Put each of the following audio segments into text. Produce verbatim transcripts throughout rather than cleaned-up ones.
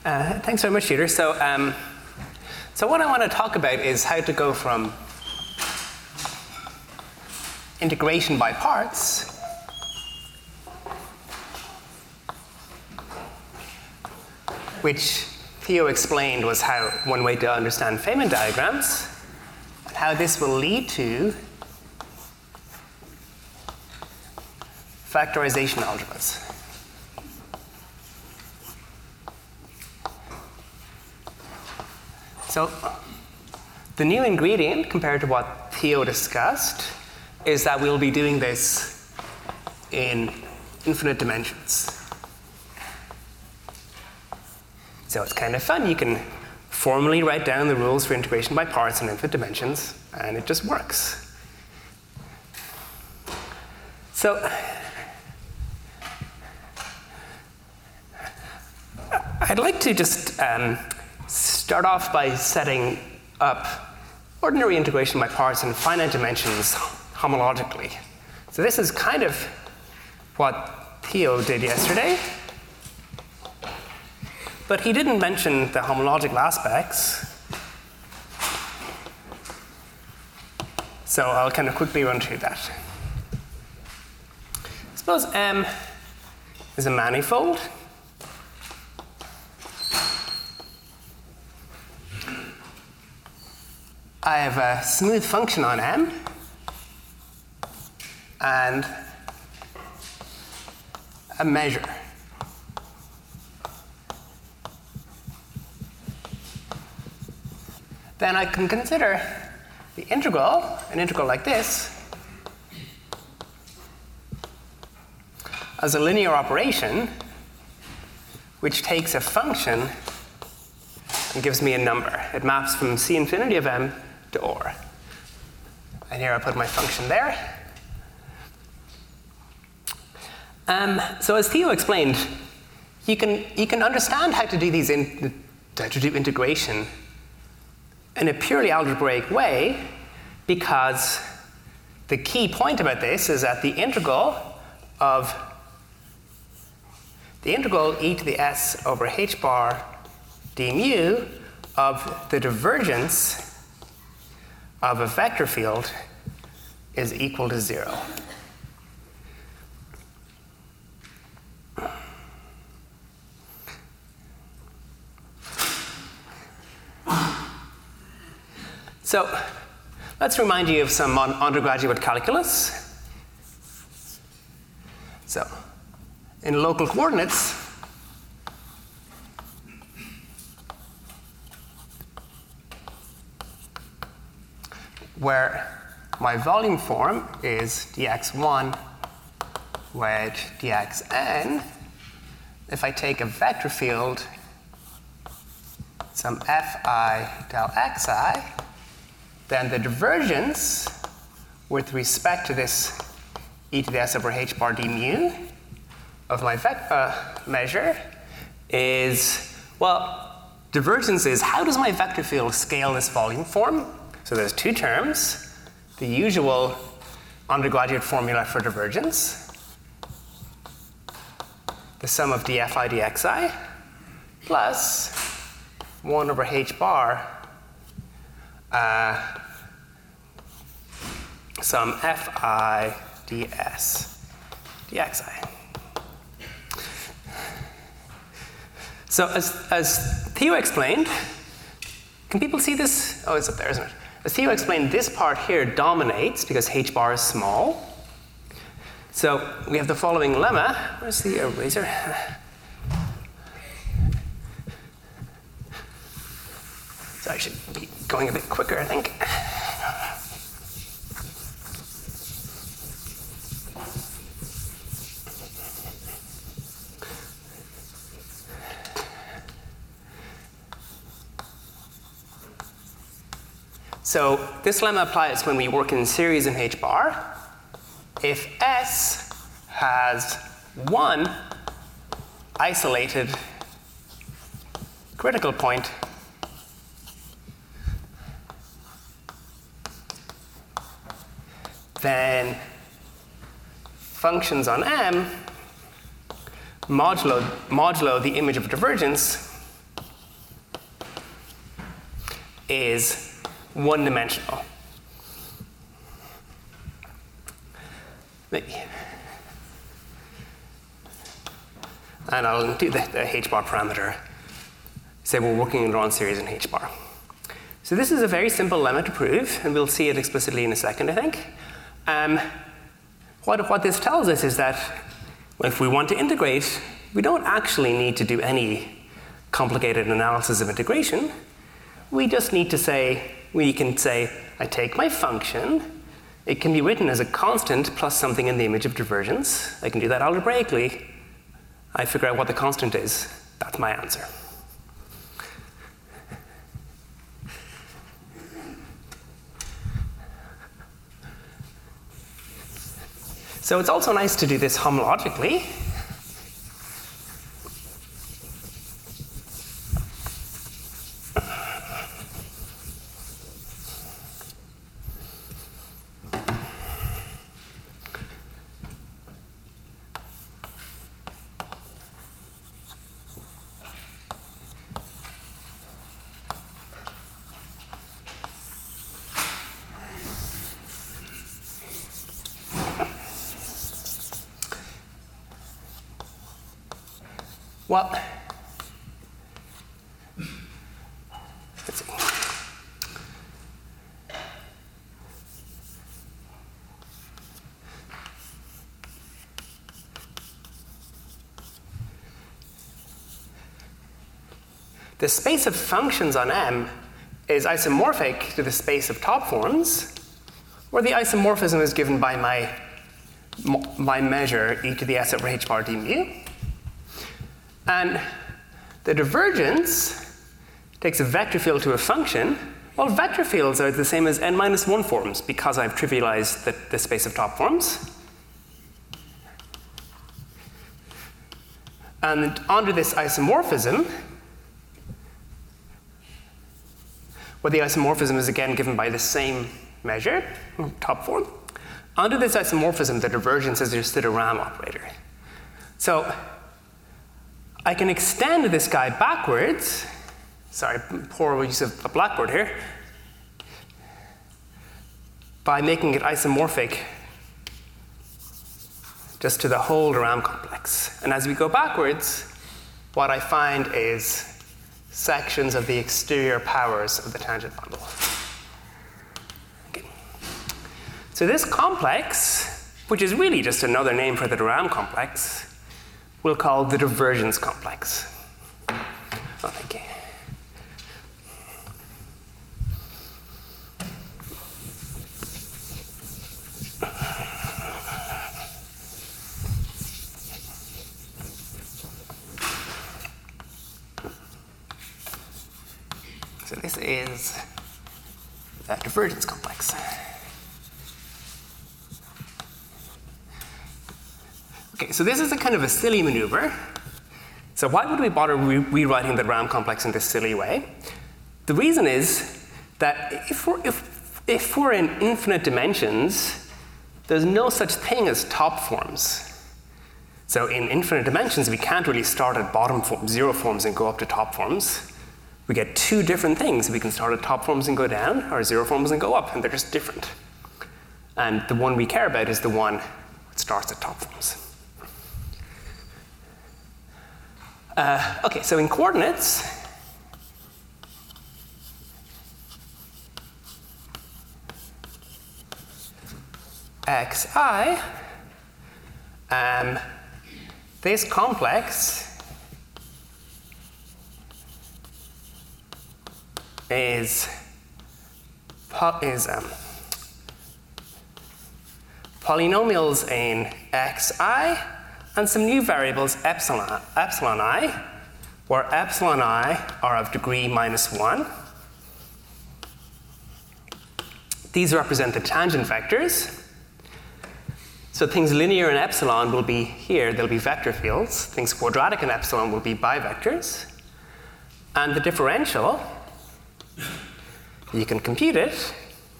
Uh, thanks very much, Peter. So, um, so what I want to talk about is how to go from integration by parts which Theo explained was how one way to understand Feynman diagrams, and how this will lead to factorization algebras. So the new ingredient compared to what Theo discussed is that we'll be doing this in infinite dimensions. So it's kind of fun. You can formally write down the rules for integration by parts in infinite dimensions, and it just works. So I'd like to just um, start off by setting up ordinary integration by parts in finite dimensions homologically. So this is kind of what Theo did yesterday, but he didn't mention the homological aspects. So I'll kind of quickly run through that. Suppose M is a manifold. I have a smooth function on M, and a measure. Then I can consider the integral, an integral like this, as a linear operation which takes a function and gives me a number. It maps from C infinity of M to or. And here I put my function there. Um, so as Theo explained, you can, you can understand how to do these in, how to do integration in a purely algebraic way, because the key point about this is that the integral of the integral e to the s over h bar d mu of the divergence of a vector field is equal to zero. So let's remind you of some undergraduate calculus. So in local coordinates, where my volume form is d x one wedge dxn, if I take a vector field, some fi del xi, then the divergence with respect to this e to the s over h bar d mu of my vec- uh, measure is, well, divergence is how does my vector field scale this volume form? So there's two terms, the usual undergraduate formula for divergence, the sum of dfi dxi, plus one over h bar Uh, some fi ds dxi. So as, as Theo explained, can people see this? Oh, it's up there, isn't it? As Theo explained, this part here dominates because h bar is small. So we have the following lemma. Where's the eraser? So I should be going a bit quicker, I think. So this lemma applies when we work in series in h bar. If S has one isolated critical point, then functions on M modulo, modulo the image of divergence is one-dimensional. And I'll do the, the h-bar parameter. Say we're working in Laurent series in h-bar. So this is a very simple lemma to prove, and we'll see it explicitly in a second, I think. Um, what, what this tells us is that if we want to integrate, we don't actually need to do any complicated analysis of integration. We just need to say, we can say, I take my function. It can be written as a constant plus something in the image of divergence. I can do that algebraically. I figure out what the constant is. That's my answer. So it's also nice to do this homologically. Well, let's see. The space of functions on M is isomorphic to the space of top forms, where the isomorphism is given by my, my measure e to the s over h bar d mu. And the divergence takes a vector field to a function. Well, vector fields are the same as n minus one forms because I've trivialized the, the space of top forms. And under this isomorphism, where the isomorphism is again given by the same measure, top form, under this isomorphism, the divergence is just a de Rham operator. So I can extend this guy backwards. Sorry, poor use of a blackboard here. By making it isomorphic just to the whole de Rham complex. And as we go backwards, what I find is sections of the exterior powers of the tangent bundle. Okay. So this complex, which is really just another name for the de Rham complex, we'll call the divergence complex. Oh, thank you. So this is a divergence complex. Okay, so this is a kind of a silly maneuver. So why would we bother re rewriting the de Rham complex in this silly way? The reason is that if we're, if, if we're in infinite dimensions, there's no such thing as top forms. So in infinite dimensions, we can't really start at bottom form, zero forms and go up to top forms. We get two different things. We can start at top forms and go down, or zero forms and go up, and they're just different. And the one we care about is the one that starts at top forms. Uh, okay, so in coordinates, xi, um, this complex is, is um, polynomials in xi and some new variables epsilon, epsilon I, where epsilon I are of degree minus one. These represent the tangent vectors. So things linear in epsilon will be here, they'll be vector fields. Things quadratic in epsilon will be bivectors. And the differential, you can compute it,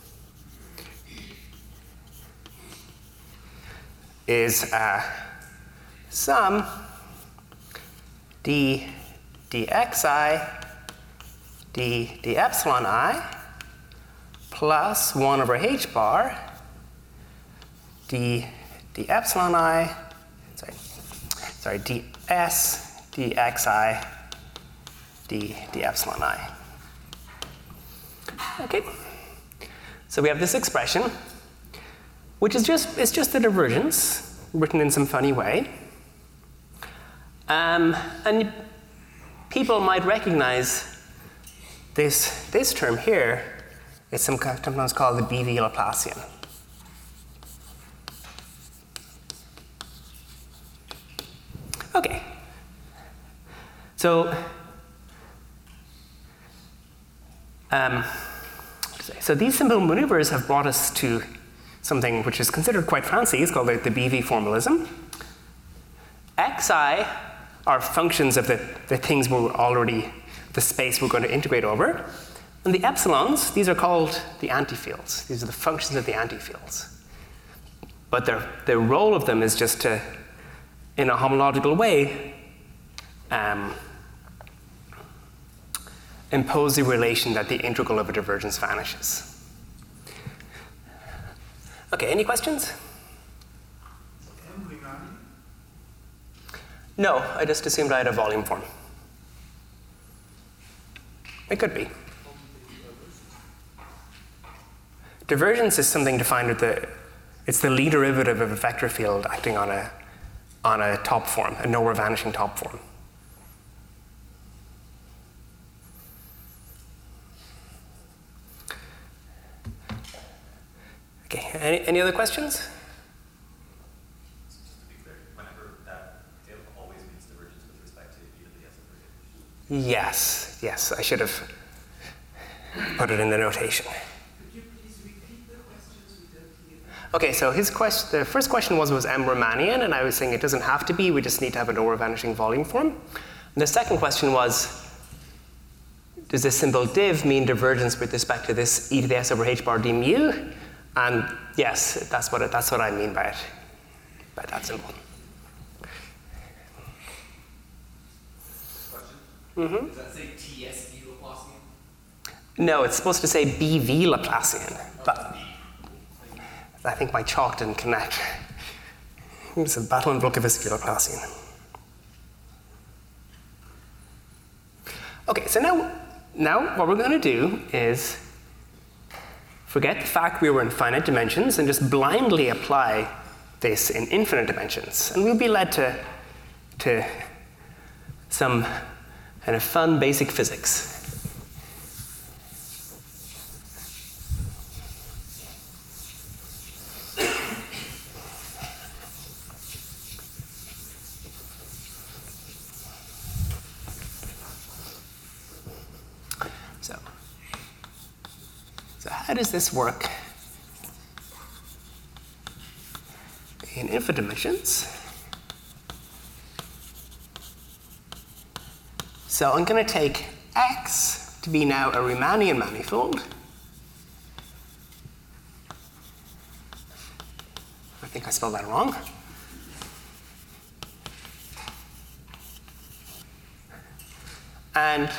is uh, sum d dxi d d epsilon I plus one over h bar d d epsilon I, sorry, sorry, ds dxi d d epsilon I. Okay, so we have this expression, which is just, it's just the divergence written in some funny way. Um, and people might recognize this, this term here is sometimes called the B V Laplacian. Okay, so um, so these simple maneuvers have brought us to something which is considered quite fancy. It's called the, the B V formalism. Xi are functions of the, the things we're already, the space we're going to integrate over. And the epsilons, these are called the antifields. These are the functions of the antifields. But their, their role of them is just to, in a homological way, um, impose the relation that the integral of a divergence vanishes. Okay, any questions? No, I just assumed I had a volume form. It could be. Divergence is something defined with the, it's the Lie derivative of a vector field acting on a, on a top form, a nowhere vanishing top form. Okay, any, any other questions? Just to be clear, whenever that tail always means divergence with respect to e to the s of h. Yes, yes, I should have put it in the notation. Could you please repeat the questions? We don't hear them. Okay, so his question, the first question was, was M Riemannian, and I was saying it doesn't have to be, we just need to have a lower vanishing volume form. And the second question was, does this symbol div mean divergence with respect to this e to the s over h bar d mu? And yes, that's what, it, that's what I mean by it, by that symbol. Question? Mm-hmm. Does that say T S V Laplacian? No, it's supposed to say B V Laplacian, but I think my chalk didn't connect. It's a battle in Vlkovsky Laplacian. Okay, so now, now what we're going to do is forget the fact we were in finite dimensions and just blindly apply this in infinite dimensions. And we'll be led to, to some kind of fun basic physics. So, so how does this work in infinite dimensions? So I'm going to take X to be now a Riemannian manifold. I think I spelled that wrong. And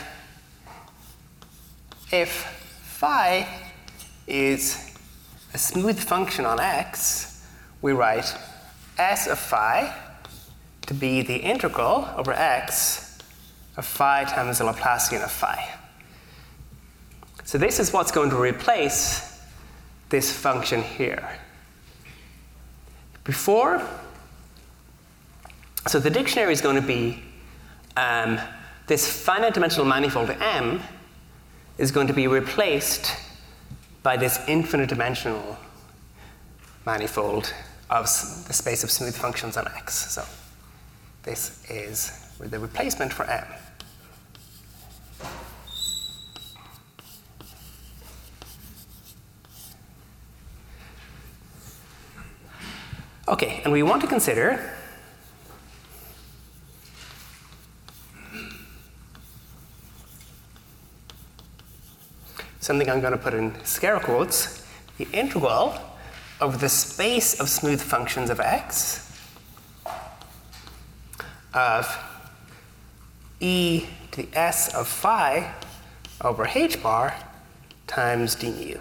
if phi is a smooth function on X, we write S of phi to be the integral over X of phi times the Laplacian of phi. So this is what's going to replace this function here. Before, so the dictionary is going to be um, this finite dimensional manifold M is going to be replaced by this infinite dimensional manifold of the space of smooth functions on X. So this is the replacement for M. Okay, and we want to consider something I'm going to put in scare quotes, the integral over the space of smooth functions of X of e to the s of phi over h bar times d mu.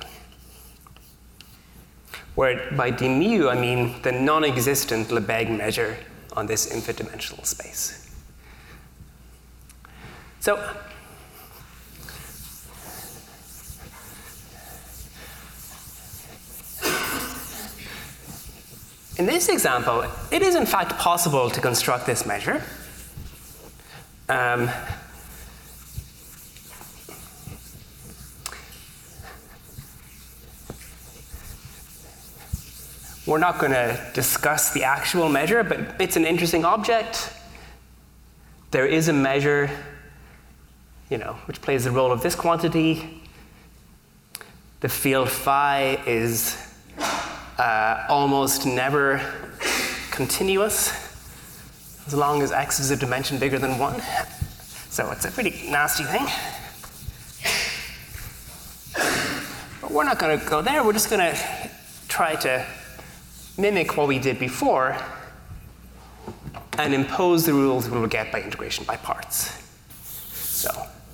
Where by d mu, I mean the non-existent Lebesgue measure on this infinite dimensional space. So, in this example, it is in fact possible to construct this measure. Um, We're not going to discuss the actual measure, but it's an interesting object. There is a measure, you know, which plays the role of this quantity. The field phi is uh, almost never continuous, as long as x is a dimension bigger than one. So it's a pretty nasty thing. But we're not going to go there. We're just going to try to mimic what we did before and impose the rules we will get by integration by parts. So,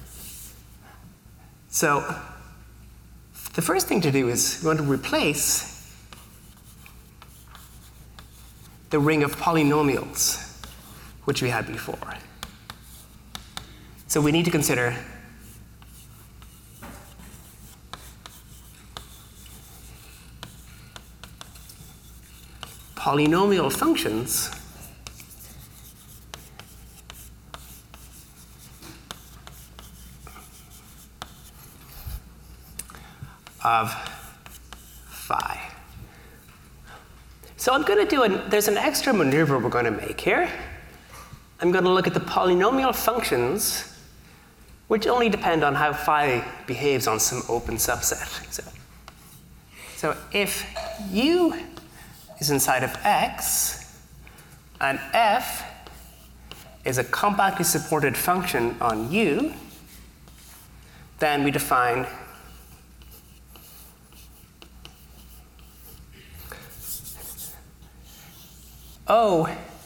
so the first thing to do is we want to replace the ring of polynomials which we had before. So we need to consider polynomial functions of phi. So I'm going to do, a, there's an extra maneuver we're going to make here. I'm going to look at the polynomial functions which only depend on how phi behaves on some open subset. So, so if u is inside of x, and f is a compactly supported function on u, then we define O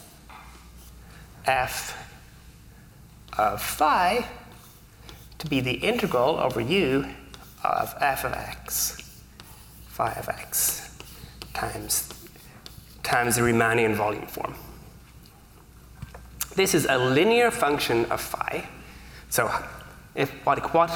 f of phi to be the integral over u of f of x, phi of x, times times the Riemannian volume form. This is a linear function of phi. So if what, what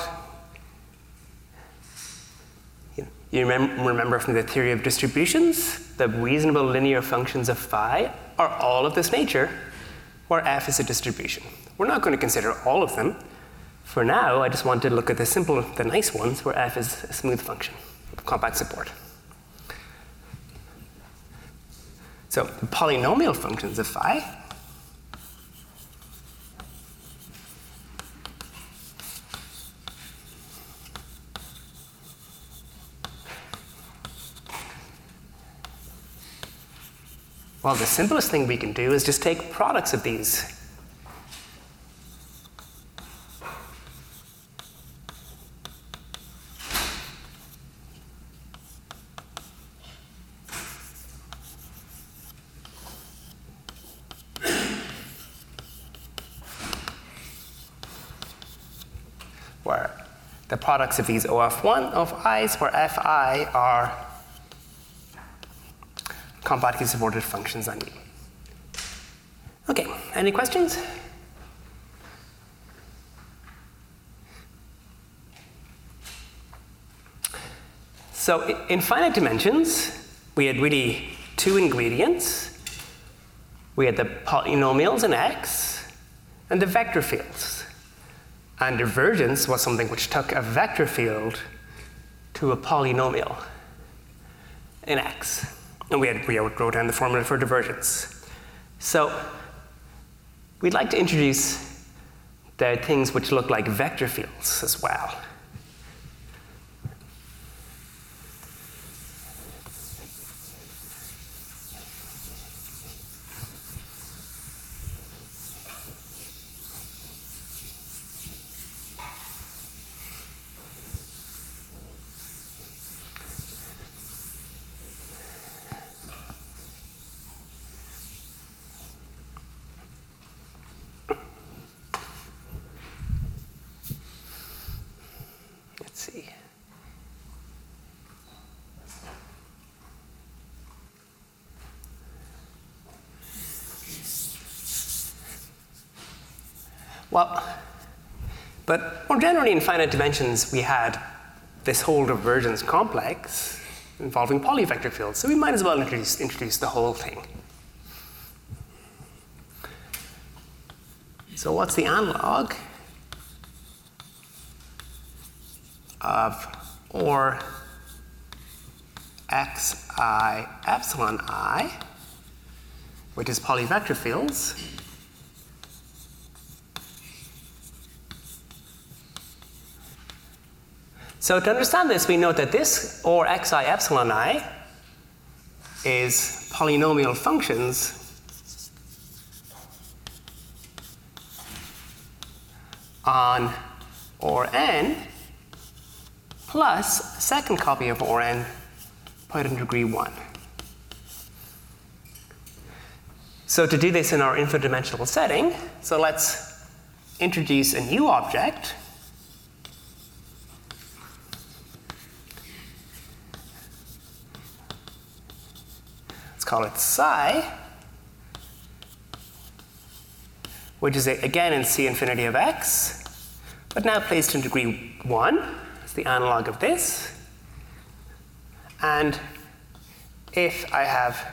you remember from the theory of distributions, the reasonable linear functions of phi are all of this nature, where f is a distribution. We're not going to consider all of them. For now, I just want to look at the simple, the nice ones, where f is a smooth function of compact support. So the polynomial functions of phi well, the simplest thing we can do is just take products of these. Where the products of these O F one of i's, where fi are compactly supported functions on u. Okay, any questions? So in finite dimensions, we had really two ingredients. We had the polynomials in x and the vector fields. And divergence was something which took a vector field to a polynomial in x. And we had we wrote down the formula for divergence. So we'd like to introduce the things which look like vector fields as well. see. Well, but more generally in finite dimensions, we had this whole divergence complex involving polyvector fields. So we might as well introduce, introduce the whole thing. So what's the analog of or xi epsilon I, which is polyvector fields, so to understand this, we note that this or xi epsilon I is polynomial functions on or n plus a second copy of or n put in degree one. So to do this in our infinite dimensional setting, so let's introduce a new object. Let's call it psi, which is again in C infinity of x, but now placed in degree one. It's the analog of this. And if I have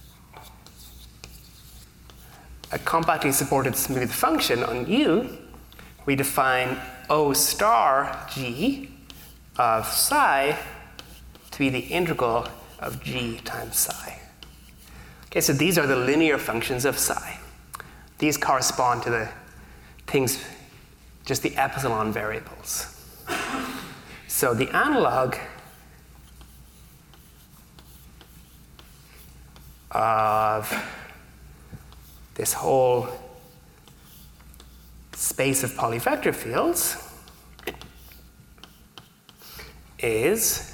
a compactly supported smooth function on U, we define O star G of psi to be the integral of G times psi. Okay, so these are the linear functions of psi. These correspond to the things, just the epsilon variables. So the analog of this whole space of polyvector fields is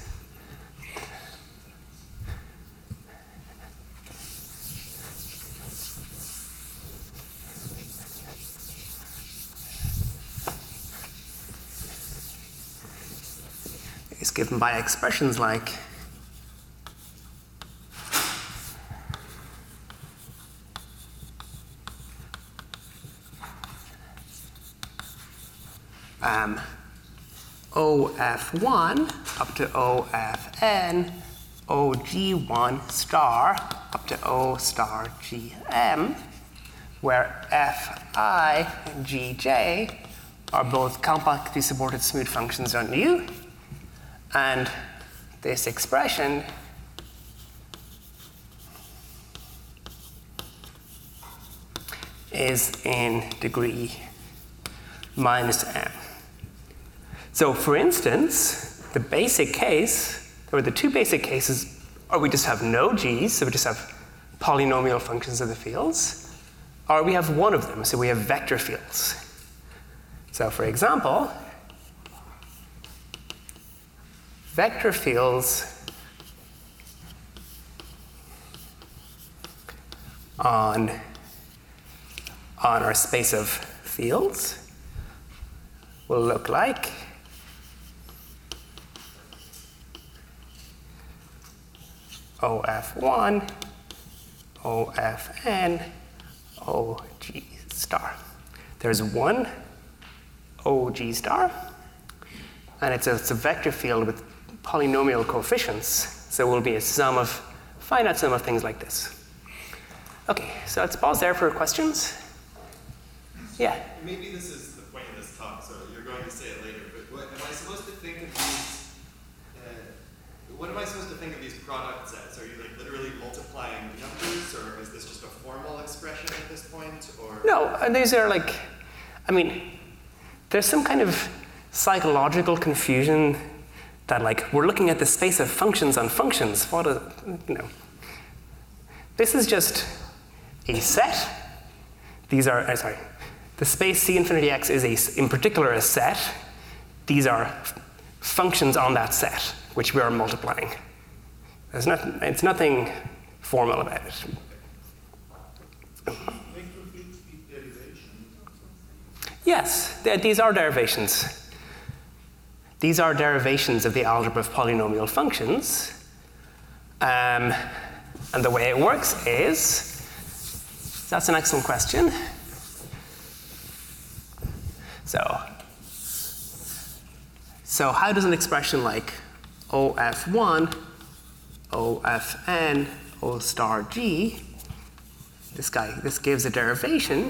is given by expressions like um, O F one up to O F n, O G one star up to O star G M, where F I and G J are both compactly supported smooth functions on U, and this expression is in degree minus m. So for instance, the basic case, or the two basic cases, are we just have no g's, so we just have polynomial functions of the fields, or we have one of them, so we have vector fields. So for example, vector fields on, on our space of fields will look like O F one, O F n, O G star. There's one O G star, and it's a, it's a vector field with polynomial coefficients, so it will be a sum of, finite sum of things like this. Okay, so let's pause there for questions. Yeah? Maybe this is the point of this talk, so you're going to say it later, but what, am I supposed to think of these, uh, what am I supposed to think of these product sets? Are you like literally multiplying numbers, or is this just a formal expression at this point, or? No, and these are like, I mean, there's some kind of psychological confusion that like, we're looking at the space of functions on functions. What a, you know. This is just a set. These are, uh, sorry, the space C infinity x is a, in particular a set. These are f- functions on that set, which we are multiplying. There's not, it's nothing formal about it. Yes, th- these are derivations. these are derivations of the algebra of polynomial functions. Um, and the way it works is, that's an excellent question. So, so how does an expression like O F one, O F n, O star g, this guy, this gives a derivation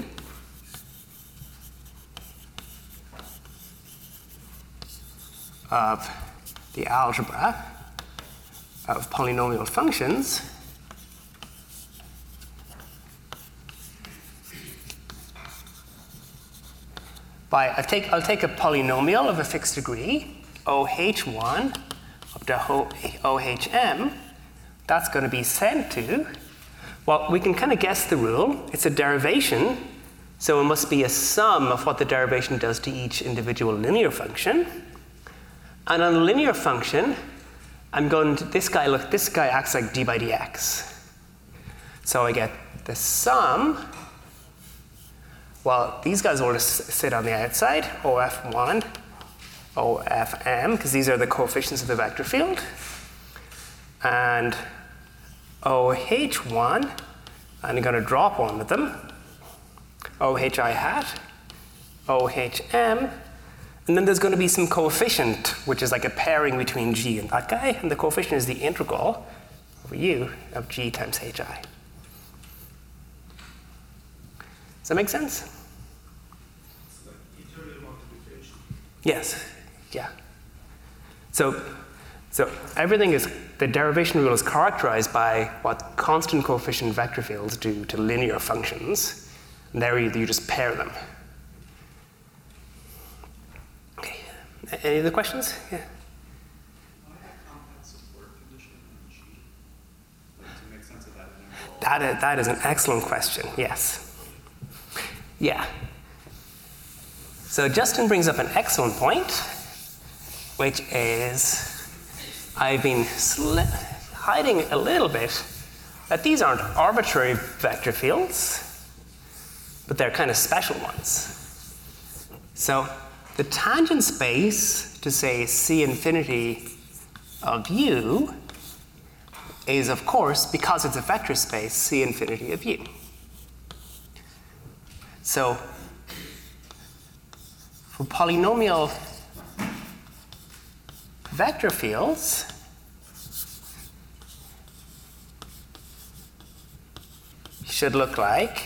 of the algebra of polynomial functions by, I'll take, I'll take a polynomial of a fixed degree, O H one up to O H m, that's going to be sent to, well, we can kind of guess the rule. It's a derivation, so it must be a sum of what the derivation does to each individual linear function. And on a linear function, I'm going to, this guy, look, this guy acts like d by dx. So I get the sum, well, these guys will just sit on the outside, O F one, O F m, because these are the coefficients of the vector field. And O H one, I'm going to drop one of them, O H I hat, O H m, and then there's going to be some coefficient, which is like a pairing between g and that guy, and the coefficient is the integral over u of g times hi. Does that make sense? It's like eternal multiplication. Yes, yeah. So, so everything is, the derivation rule is characterized by what constant coefficient vector fields do to linear functions, and there you, you just pair them. Okay, any other questions? Yeah. Why a compact support condition on G? Like, to make sense of that interval. That is, that is an excellent question, yes. Yeah. So Justin brings up an excellent point, which is, I've been sli- hiding a little bit that these aren't arbitrary vector fields, but they're kind of special ones. So the tangent space to say C infinity of u is, of course, because it's a vector space, C infinity of u. So for polynomial vector fields, should look like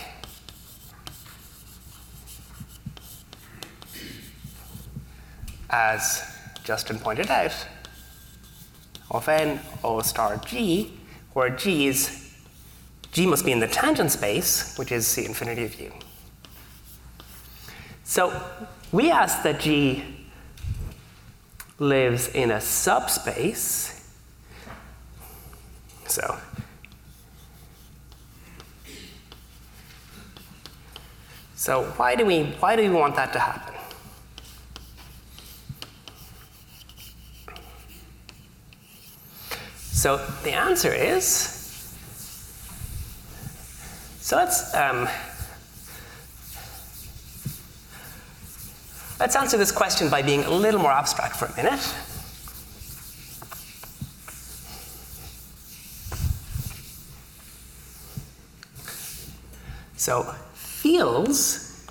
as Justin pointed out, of n O star g, where g is, g must be in the tangent space, which is C infinity of u. So we ask that g lives in a subspace. So So why do we why do we want that to happen? So the answer is, so let's um, let's answer this question by being a little more abstract for a minute. So fields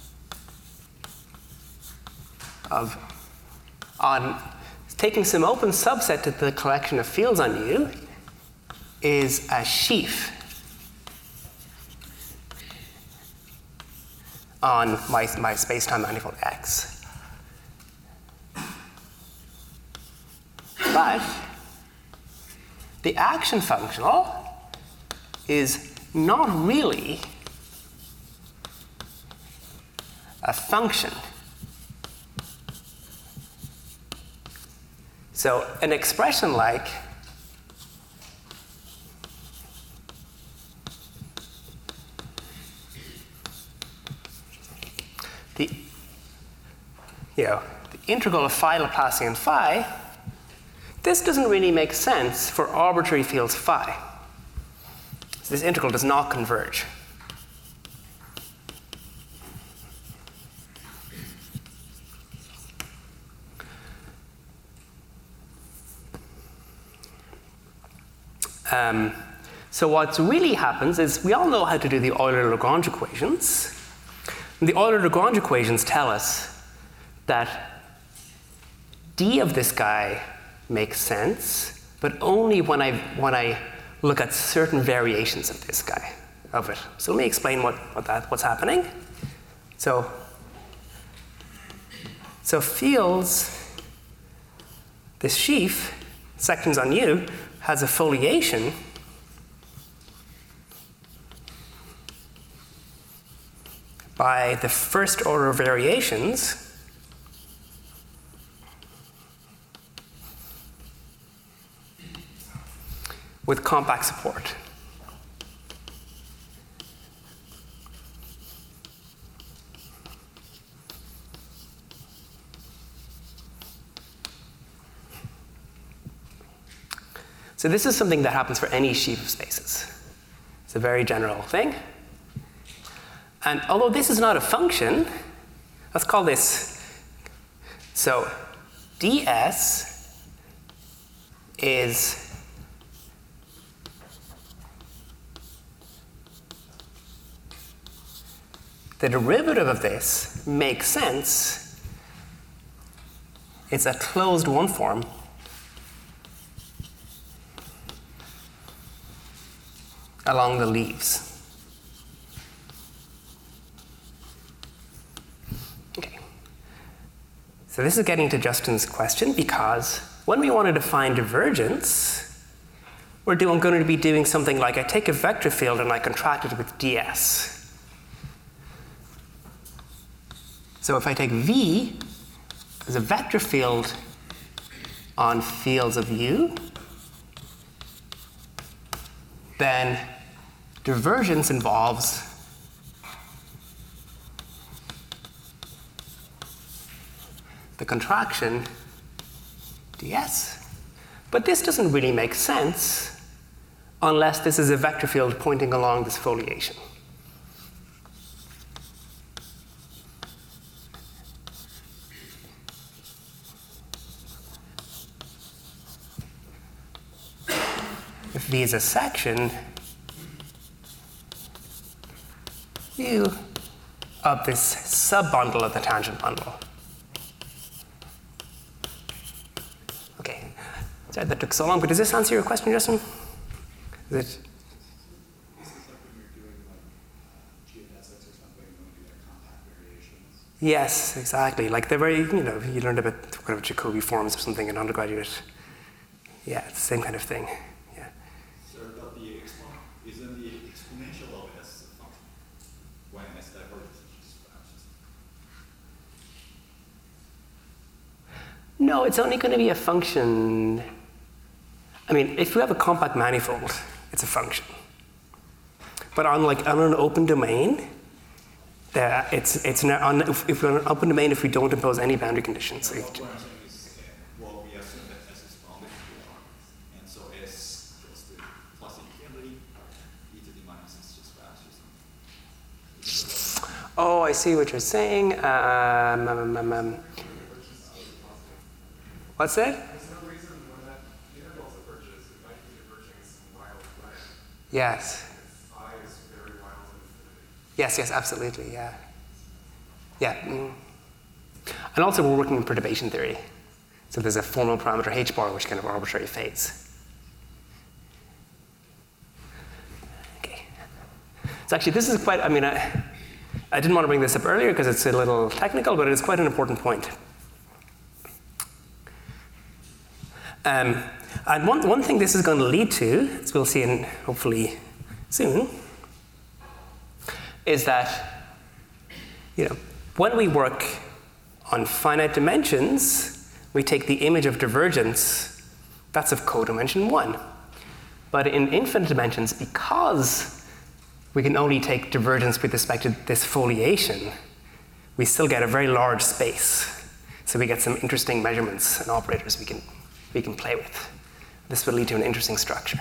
of on taking some open subset to the collection of fields on U is a sheaf on my, my space-time manifold X. But the action functional is not really a function. So an expression like the, you know, the integral of phi Laplacian phi, this doesn't really make sense for arbitrary fields phi. So this integral does not converge. Um, so what really happens is we all know how to do the Euler-Lagrange equations. And the Euler-Lagrange equations tell us that d of this guy makes sense, but only when I, when I look at certain variations of this guy, of it. So let me explain what, what that, what's happening. So, so fields, this sheaf, sections on U, has a foliation by the first order variations with compact support. So this is something that happens for any sheaf of spaces. It's a very general thing. And although this is not a function, let's call this, so ds is the derivative of this makes sense. It's a closed one form along the leaves. Okay. So this is getting to Justin's question, because when we want to define divergence, we're doing, going to be doing something like I take a vector field and I contract it with ds. So if I take V as a vector field on fields of U, then divergence involves the contraction ds. But this doesn't really make sense unless this is a vector field pointing along this foliation. If V is a section, U of this subbundle of the tangent bundle. Okay, sorry that took so long, but does this answer your question, Justin? Is it? This is like when you're doing like uh, geodesics or something, when you do like compact variations. Yes, exactly. Like they're very, you know, you learned about kind of Jacobi forms or something in undergraduate. Yeah, it's the same kind of thing. Yeah. So, but the exponent isn't the exponential of s a function when s diverges in just fractions. No, it's only going to be a function. I mean, if you have a compact manifold, it's a function. But on like on an open domain, that it's it's not on, if, if we're on an open domain, if we don't impose any boundary conditions. No, it- what I'm saying is, uh, well, we assume that s is bounded to R, and so s goes to plus infinity, e to the minus s just fractions. Oh, I see what you're saying. Um, um, um, um. What's that? There's no reason when that interval diverges, it might be diverging some wild way. Yes. If I is very wild and infinity. Yes, yes, absolutely, yeah. Yeah. mm. And also we're working in perturbation theory. So there's a formal parameter h bar which kind of arbitrary fades. Okay. So actually this is quite, I mean, I, I didn't want to bring this up earlier because it's a little technical, but it is quite an important point. Um, and one, one thing this is going to lead to, as we'll see in hopefully soon, is that, you know, when we work on finite dimensions, we take the image of divergence, that's of codimension one. But in infinite dimensions, because we can only take divergence with respect to this foliation, we still get a very large space. So we get some interesting measurements and operators we can, we can play with. This will lead to an interesting structure.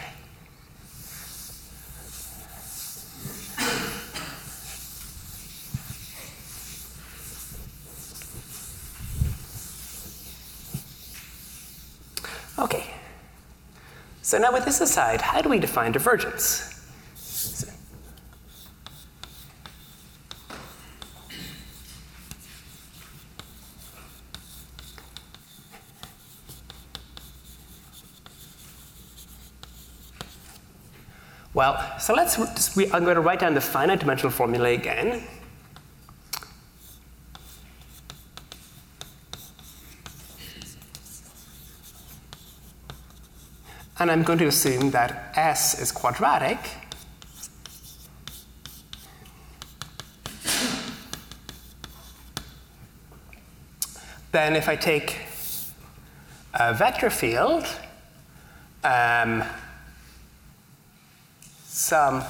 Okay. So So now with this aside, how do we define divergence? So, well, so let's just re- I'm going to write down the finite dimensional formula again. And I'm going to assume that S is quadratic. Then if I take a vector field, um, some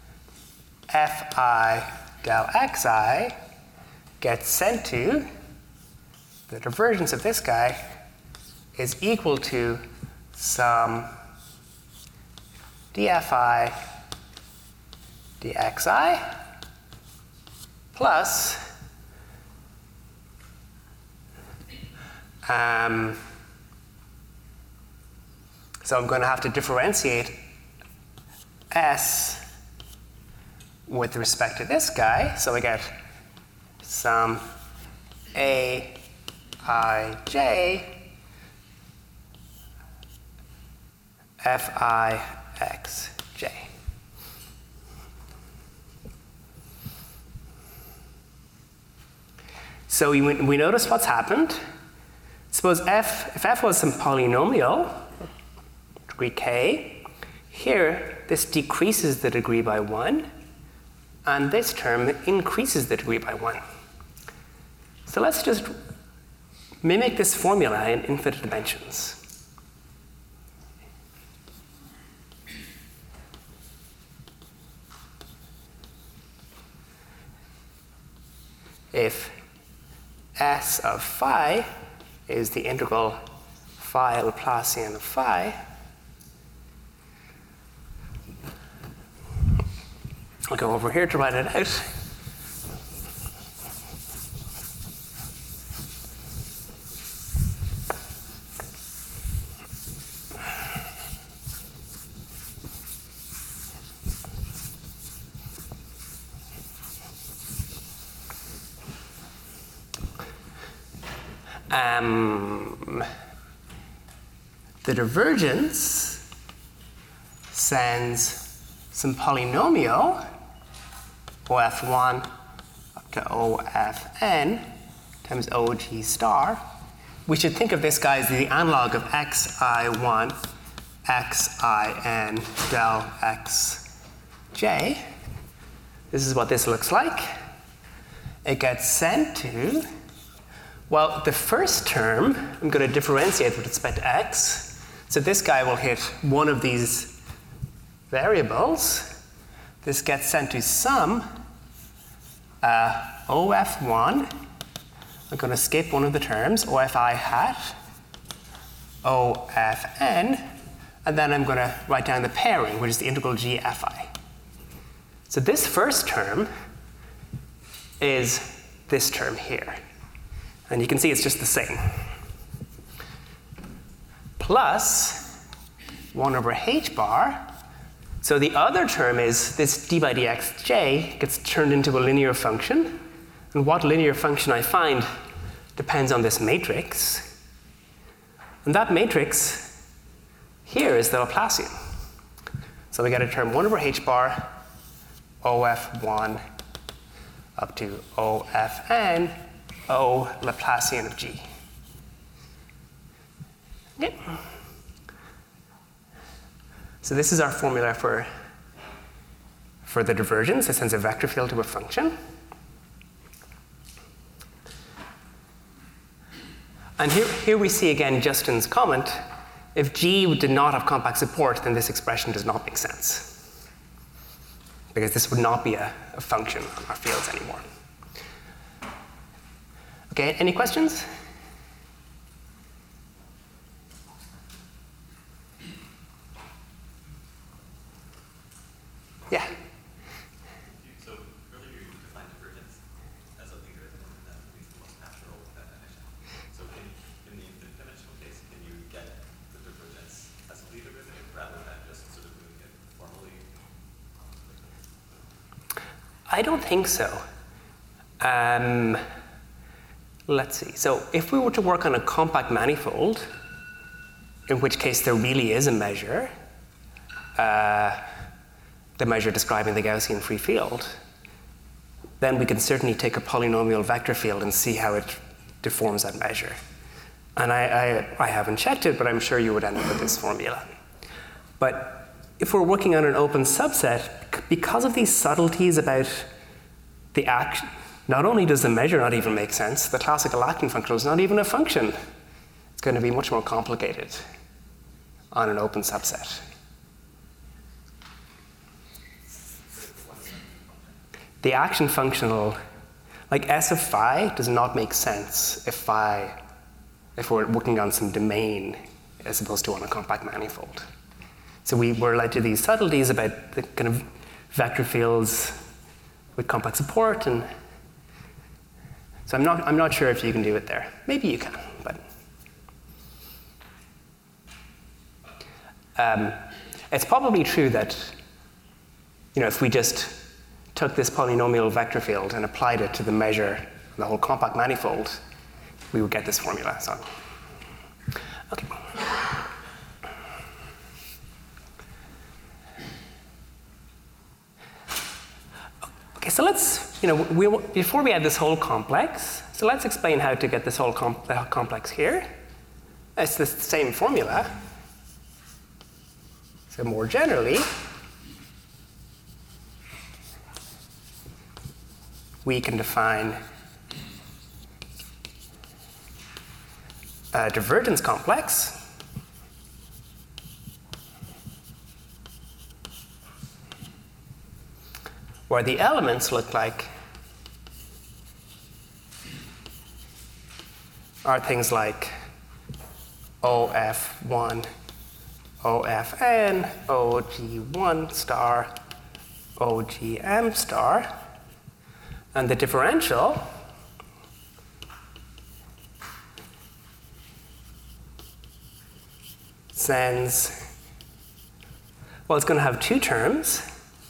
Fi del xi gets sent to, the divergence of this guy is equal to some dfi dxi plus um, so I'm going to have to differentiate S with respect to this guy, so I get some A I J F I X J. So we, we notice what's happened. Suppose f, if f was some polynomial, degree k, here this decreases the degree by one, and this term increases the degree by one. So let's just mimic this formula in infinite dimensions. If S of phi is the integral phi Laplacian of phi, I'll go over here to write it out. Um, the divergence sends some polynomial O F one up to O F n times O G star. We should think of this guy as the analog of X I one, X I n del X J. This is what this looks like. It gets sent to, well, the first term, I'm going to differentiate with respect to x. So this guy will hit one of these variables. This gets sent to some uh, O F one. I'm going to skip one of the terms, O F I hat, O F n, and then I'm going to write down the pairing, which is the integral G F I. So this first term is this term here. And you can see it's just the same. Plus one over h bar. So the other term is this d by dxj gets turned into a linear function. And what linear function I find depends on this matrix. And that matrix here is the Laplacian. So we get a term one over h bar, O F one up to O F n, O Laplacian of G. Okay. So this is our formula for, for the divergence. It sends a vector field to a function. And here, here we see again Justin's comment. If G did not have compact support, then this expression does not make sense, because this would not be a, a function on our fields anymore. Okay, any questions? Yeah. So earlier you defined divergence as something greater than that, at least the most natural definition. So can, in the infinite dimensional case, can you get the divergence as a lead derivative rather I don't think so. Um, let's see. So if we were to work on a compact manifold, in which case there really is a measure, uh, the measure describing the Gaussian free field, then we can certainly take a polynomial vector field and see how it deforms that measure. And I, I, I haven't checked it, but I'm sure you would end up with this formula. But if we're working on an open subset, because of these subtleties about the action, not only does the measure not even make sense, the classical acting function is not even a function. It's going to be much more complicated on an open subset. The action functional, like S of phi, does not make sense if phi, if we're working on some domain as opposed to on a compact manifold. So we were led to these subtleties about the kind of vector fields with compact support, and so I'm not, I'm not sure if you can do it there. Maybe you can, but um, it's probably true that, you know, if we just took this polynomial vector field and applied it to the measure, the whole compact manifold, we would get this formula. So, okay. Okay, so let's, you know, we, before we add this whole complex, so let's explain how to get this whole comp complex here. It's the same formula. So more generally, we can define a divergence complex where the elements look like are things like O F one, O F N, O G one star, O G M star, and the differential sends, well, it's going to have two terms.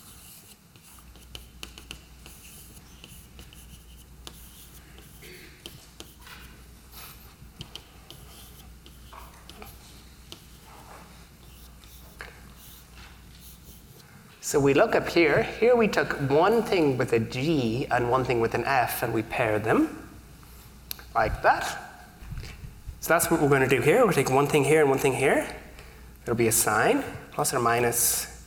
So we look up here. Here we took one thing with a G and one thing with an F, and we paired them like that. So that's what we're going to do here. We'll take one thing here and one thing here. It'll be a sign, plus or minus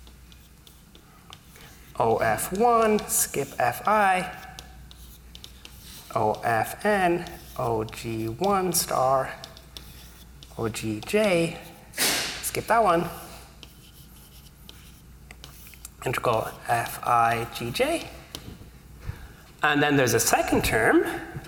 O F one, skip F I, O F N, O G one star, O G J, skip that one, integral F I G J. And then there's a second term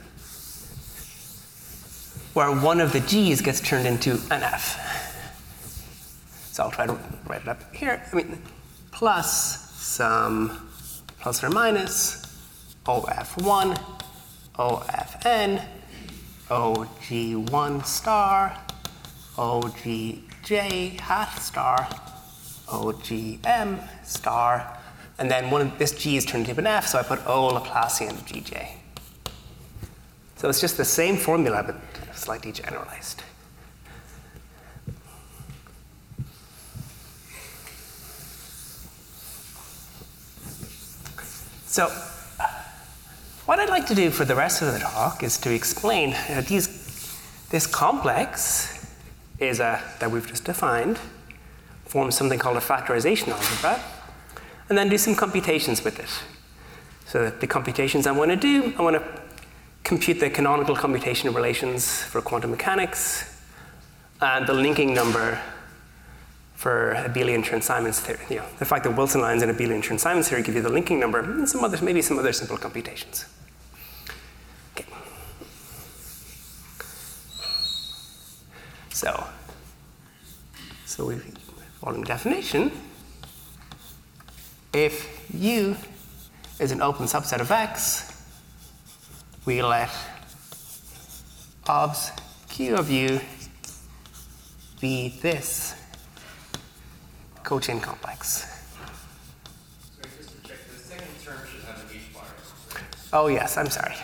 where one of the G's gets turned into an F. So I'll try to write it up here. I mean, plus some plus or minus O F one, O F N, O G one star, O G J hat star, O G M star, and then one of this G is turned into an F, so I put O Laplacian of G J. So it's just the same formula, but slightly generalized. So what I'd like to do for the rest of the talk is to explain uh, these, this complex is a, that we've just defined, forms something called a factorization algebra, and then do some computations with it. So the computations I want to do, I want to compute the canonical commutation relations for quantum mechanics, and the linking number for abelian Chern-Simons theory. You know, the fact that Wilson lines in abelian Chern-Simons theory give you the linking number, and some other, maybe some other simple computations. Okay. So, so we following definition, if U is an open subset of X, we let obs Q of U be this cochain complex. So just to check, the second term should have an Oh, yes, I'm sorry.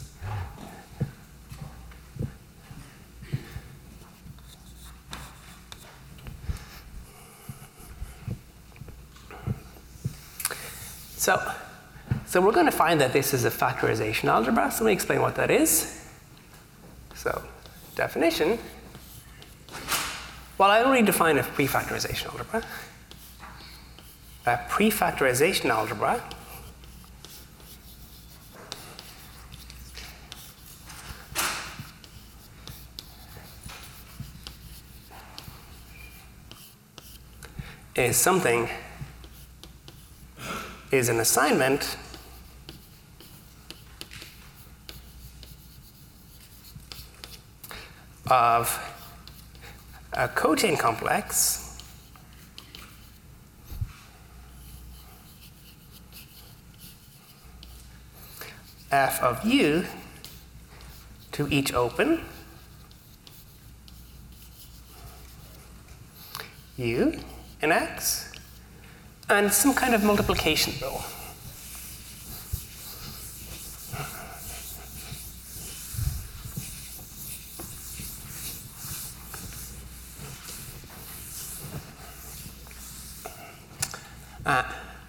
So, so we're going to find that this is a factorization algebra. So let me explain what that is. So, definition. Well, I already define a prefactorization algebra. A prefactorization algebra is something, is an assignment of a cochain complex f of u to each open u in X, and some kind of multiplication rule. Uh,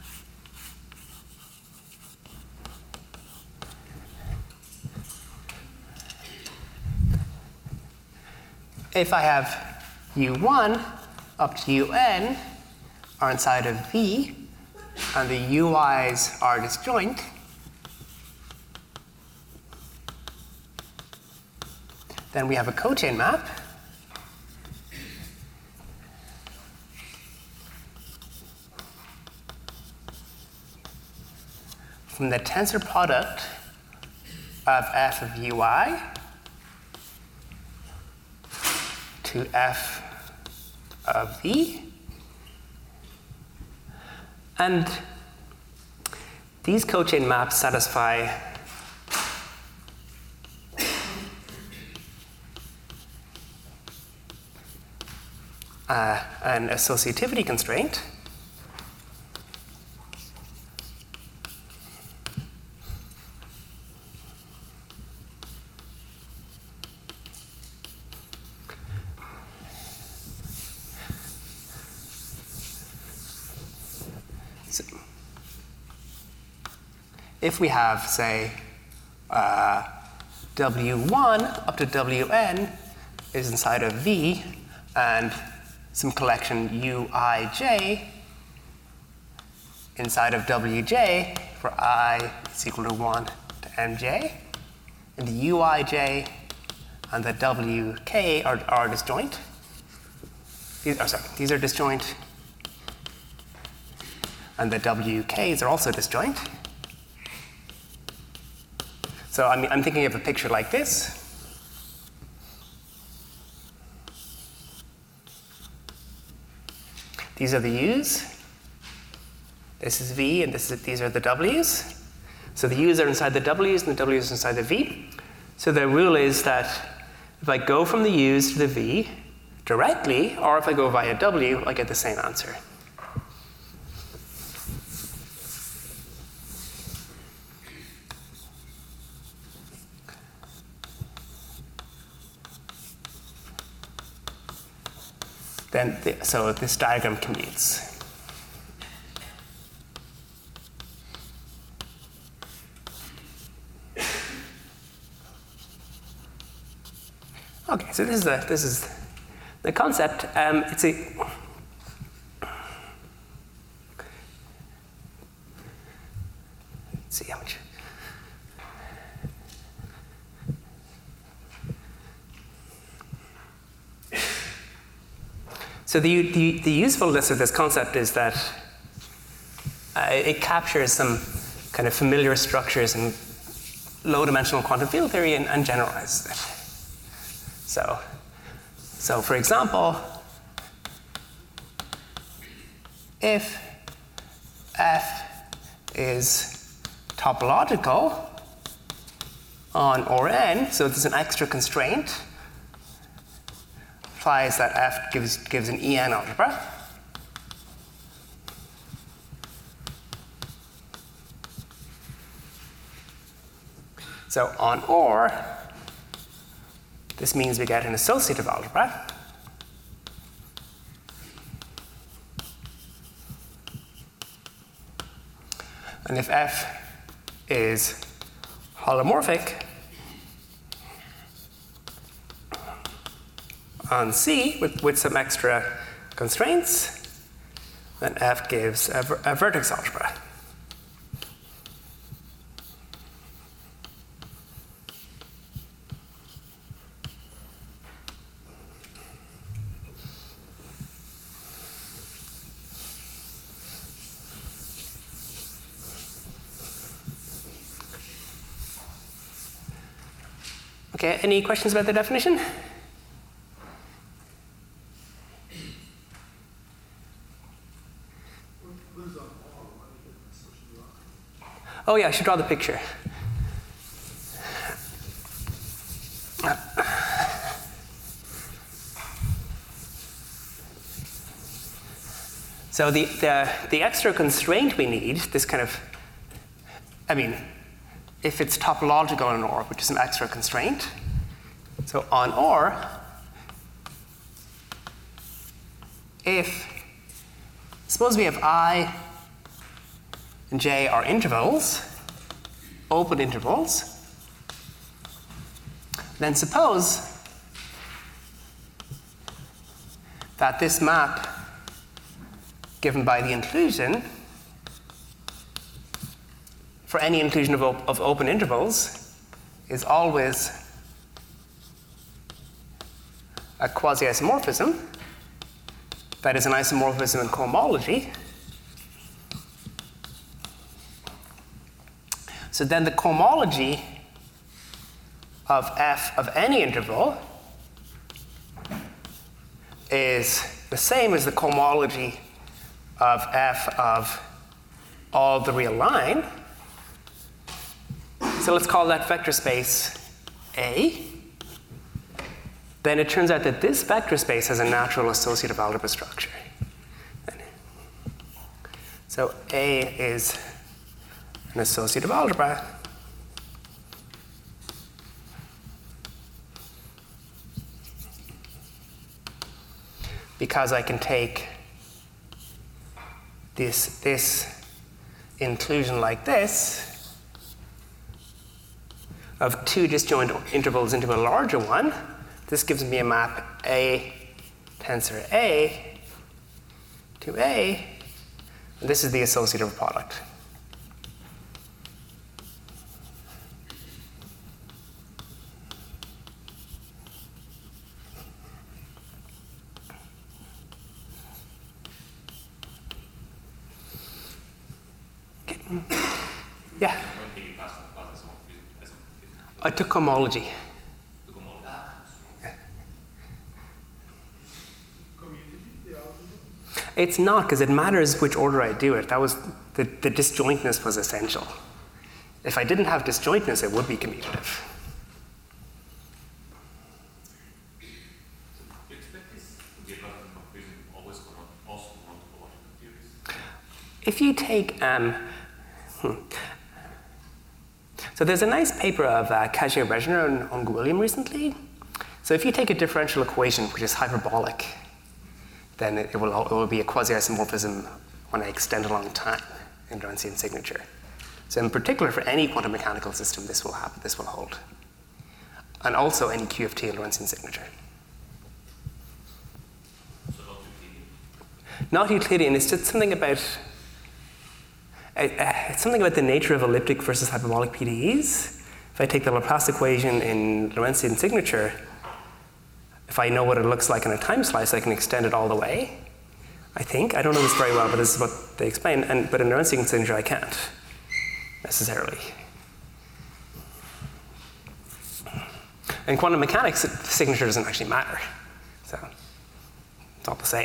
if I have u one up to un are inside of V, and the ui's are disjoint, then we have a cochain map from the tensor product of f of ui to f of v. And these cochain maps satisfy uh, an associativity constraint if we have, say, uh, W one up to W n is inside of V, and some collection Uij inside of Wj for I is equal to one to mj, and the Uij and the Wk are, are disjoint. These are, sorry, these are disjoint, and the Wks are also disjoint. So I mean, I'm thinking of a picture like this. These are the U's. This is V, and this is, these are the W's. So the U's are inside the W's, and the W's are inside the V. So the rule is that if I go from the U's to the V directly, or if I go via W, I get the same answer. Then, the, so this diagram commutes. Okay, so this is the this is the concept. Um, it's a let's see how much. So the, the, the usefulness of this concept is that uh, it captures some kind of familiar structures in low-dimensional quantum field theory and, and generalizes it. So, so for example, if f is topological on O R n, so there's an extra constraint, implies that f gives, gives an E N algebra. So on OR, this means we get an associative algebra. And if F is holomorphic on C with, with some extra constraints, then F gives a, ver a vertex algebra. Okay, any questions about the definition? Oh yeah, I should draw the picture. So the, the, the extra constraint we need, this kind of, I mean, if it's topological on OR, which is an extra constraint. So on OR, if, suppose we have I and J are intervals, open intervals, then suppose that this map given by the inclusion for any inclusion of, op of open intervals is always a quasi-isomorphism, that is an isomorphism in cohomology. So then the cohomology of F of any interval is the same as the cohomology of F of all the real line. So let's call that vector space A. Then it turns out that this vector space has a natural associative algebra structure. So A is an associative algebra. Because I can take this, this inclusion like this of two disjoint intervals into a larger one. This gives me a map A tensor A to A. And this is the associative product. Yeah. I took cohomology. It's not, because it matters which order I do it. That was the, the disjointness was essential. If I didn't have disjointness, it would be commutative. Do you expect this to be a pattern of vision always also for ontological theories? If you take, um, hmm. so there's a nice paper of uh, Kajier-Brezhnev and Ong-William recently. So if you take a differential equation which is hyperbolic, then it, it, will, it will be a quasi-isomorphism when I extend along time in Lorentzian signature. So in particular, for any quantum mechanical system, this will happen, this will hold. And also any Q of T in Lorentzian signature. So not Euclidean? Not Euclidean, it's just something about, uh, uh, it's something about the nature of elliptic versus hyperbolic P D Es. If I take the Laplace equation in Lorentzian signature, if I know what it looks like in a time slice, I can extend it all the way, I think. I don't know this very well, but this is what they explain. And, but in Lorentzian signature, I can't, necessarily. In quantum mechanics, the signature doesn't actually matter. So it's all the same.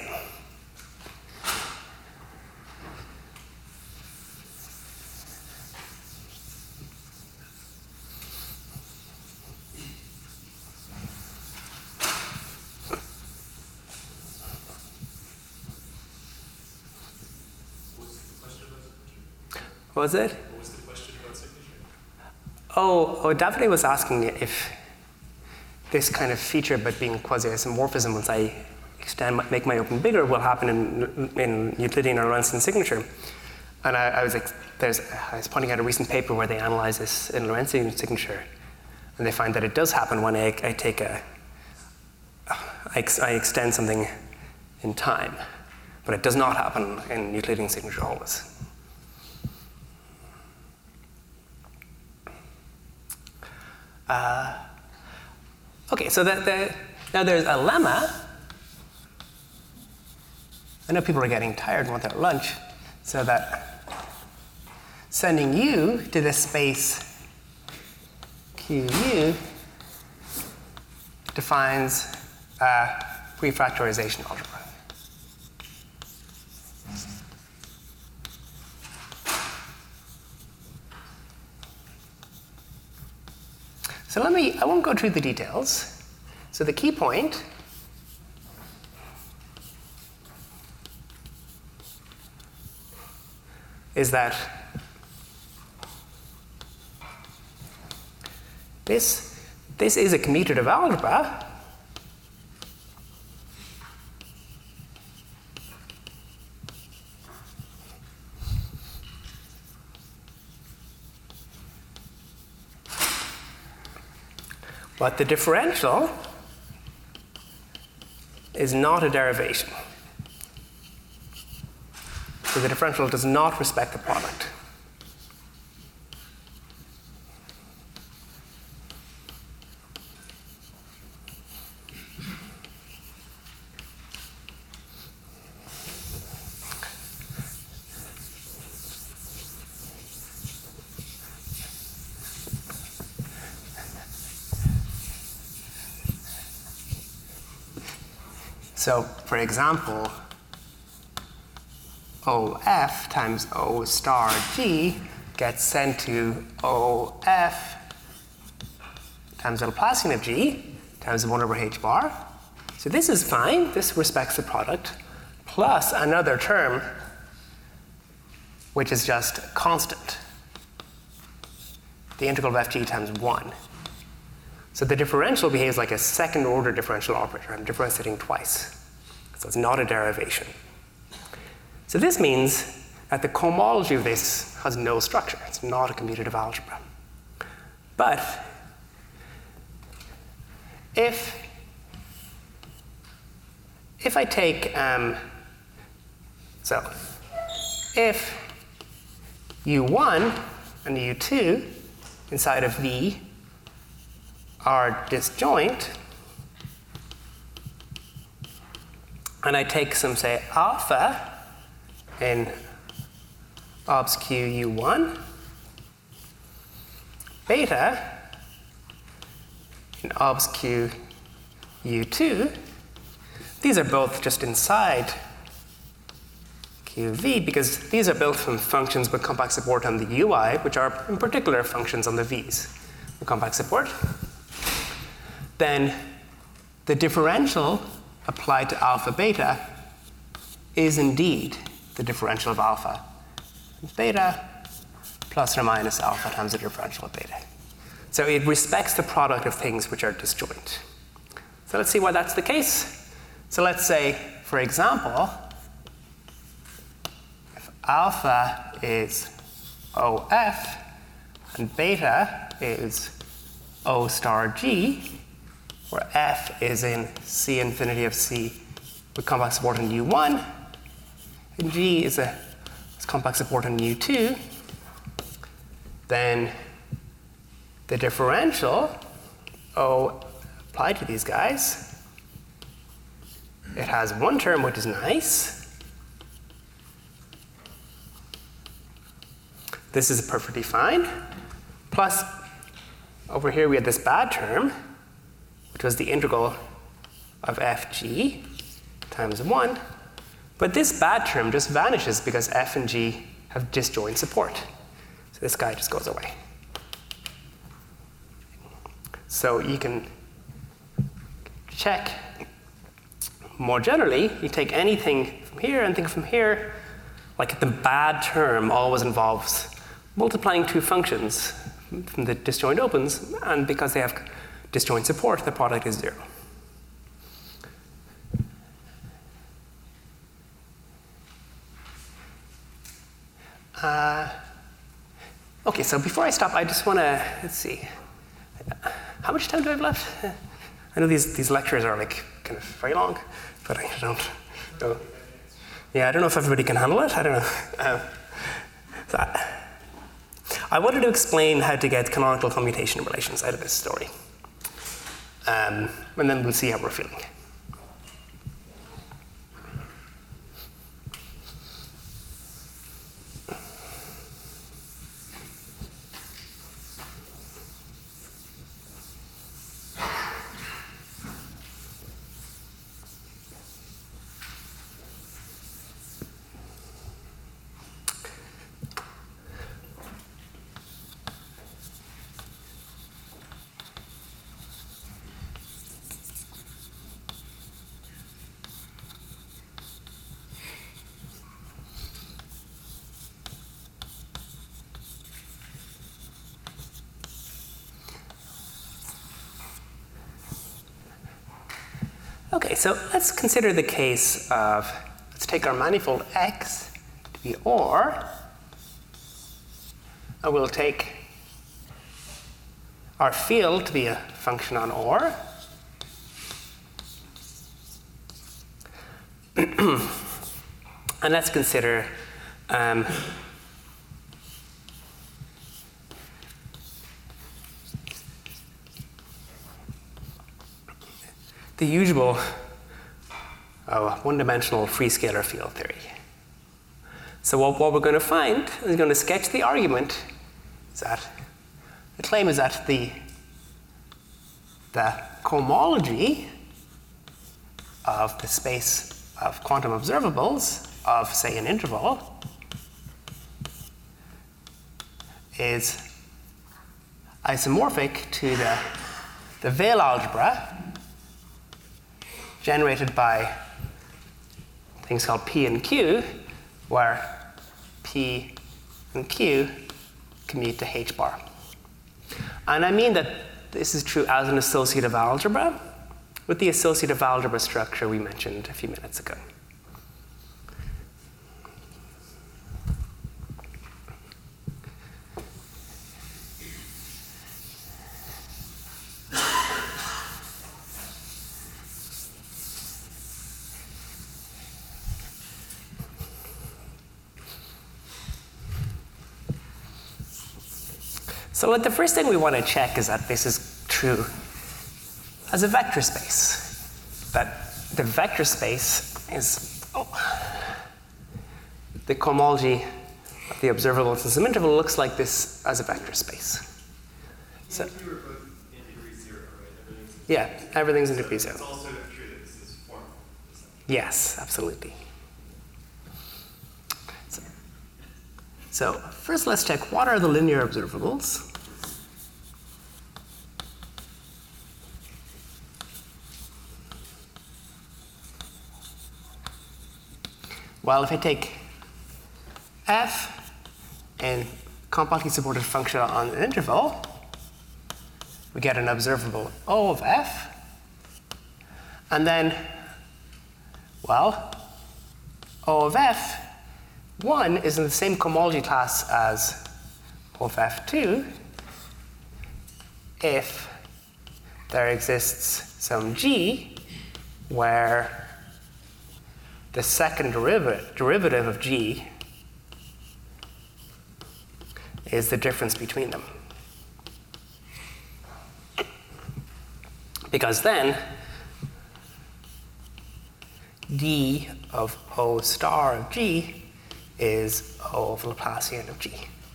What was the question about signature? What was it? What was the question about signature? oh, oh, Davide was asking if this kind of feature about being quasi-isomorphism, once I extend, make my open bigger, will happen in, in Euclidean or Lorentzian signature. And I, I was like, there's, I was pointing out a recent paper where they analyze this in Lorentzian signature, and they find that it does happen when I, I take a, I, ex, I extend something in time, but it does not happen in Euclidean signature always. Uh, okay, so the, the, now there's a lemma. I know people are getting tired and want their lunch, so that sending U to this space Q U defines a prefactorization algebra. So let me, I won't go through the details. So the key point is that this, this is a commutative algebra. But the differential is not a derivation. So the differential does not respect the product. So, for example, O F times O star G gets sent to O F times the Laplacian of G times one over H bar. So this is fine. This respects the product, plus another term, which is just constant, the integral of Fg times one. So the differential behaves like a second order differential operator. I'm differentiating twice. So it's not a derivation. So this means that the cohomology of this has no structure. It's not a commutative algebra. But if, if I take, um, so if U one and U two inside of V are disjoint, and I take some, say, alpha in obs Q U one, beta in obs Q U two, these are both just inside Q V because these are built from functions with compact support on the U I, which are in particular functions on the V's with compact support. Then the differential applied to alpha beta is indeed the differential of alpha beta plus or minus alpha times the differential of beta. So it respects the product of things which are disjoint. So let's see why that's the case. So let's say, for example, if alpha is O F and beta is O star G, where F is in C infinity of C with compact support in U one, and G is a is compact support in U two, then the differential O applied to these guys, it has one term which is nice. This is perfectly fine. Plus, over here we had this bad term, which was the integral of Fg times one. But this bad term just vanishes because F and G have disjoint support. So this guy just goes away. So you can check more generally. You take anything from here and think from here, like the bad term always involves multiplying two functions from the disjoint opens, and because they have disjoint support, the product is zero. Uh, okay, so before I stop, I just want to, let's see, how much time do I have left? I know these, these lectures are like kind of very long, but I don't know. Yeah, I don't know if everybody can handle it, I don't know. Uh, so I, I wanted to explain how to get canonical commutation relations out of this story. Um, and then we'll see how we're feeling. Okay, so let's consider the case of, let's take our manifold X to be OR, and we'll take our field to be a function on OR. And let's consider um, the usual uh, one-dimensional free scalar field theory. So what, what we're going to find is going to sketch the argument is that the claim is that the, the cohomology of the space of quantum observables of, say, an interval is isomorphic to the, the Weyl algebra generated by things called P and Q, where P and Q commute to H bar. And I mean that this is true as an associative algebra with the associative algebra structure we mentioned a few minutes ago. So the first thing we want to check is that this is true as a vector space. That the vector space is oh, the cohomology of the observables in some interval looks like this as a vector space. So, You were both in degree zero, right? Everything's in yeah, everything's in so degree zero. It's also true that this is formal. Yes, absolutely. So, so first let's check what are the linear observables. Well, if I take f and compactly supported function on an interval, we get an observable O of f. And then, well, O of f, one is in the same cohomology class as O of f two if there exists some g where the second derivative, derivative of g is the difference between them. Because then d of O star of g is O of Laplacian of g.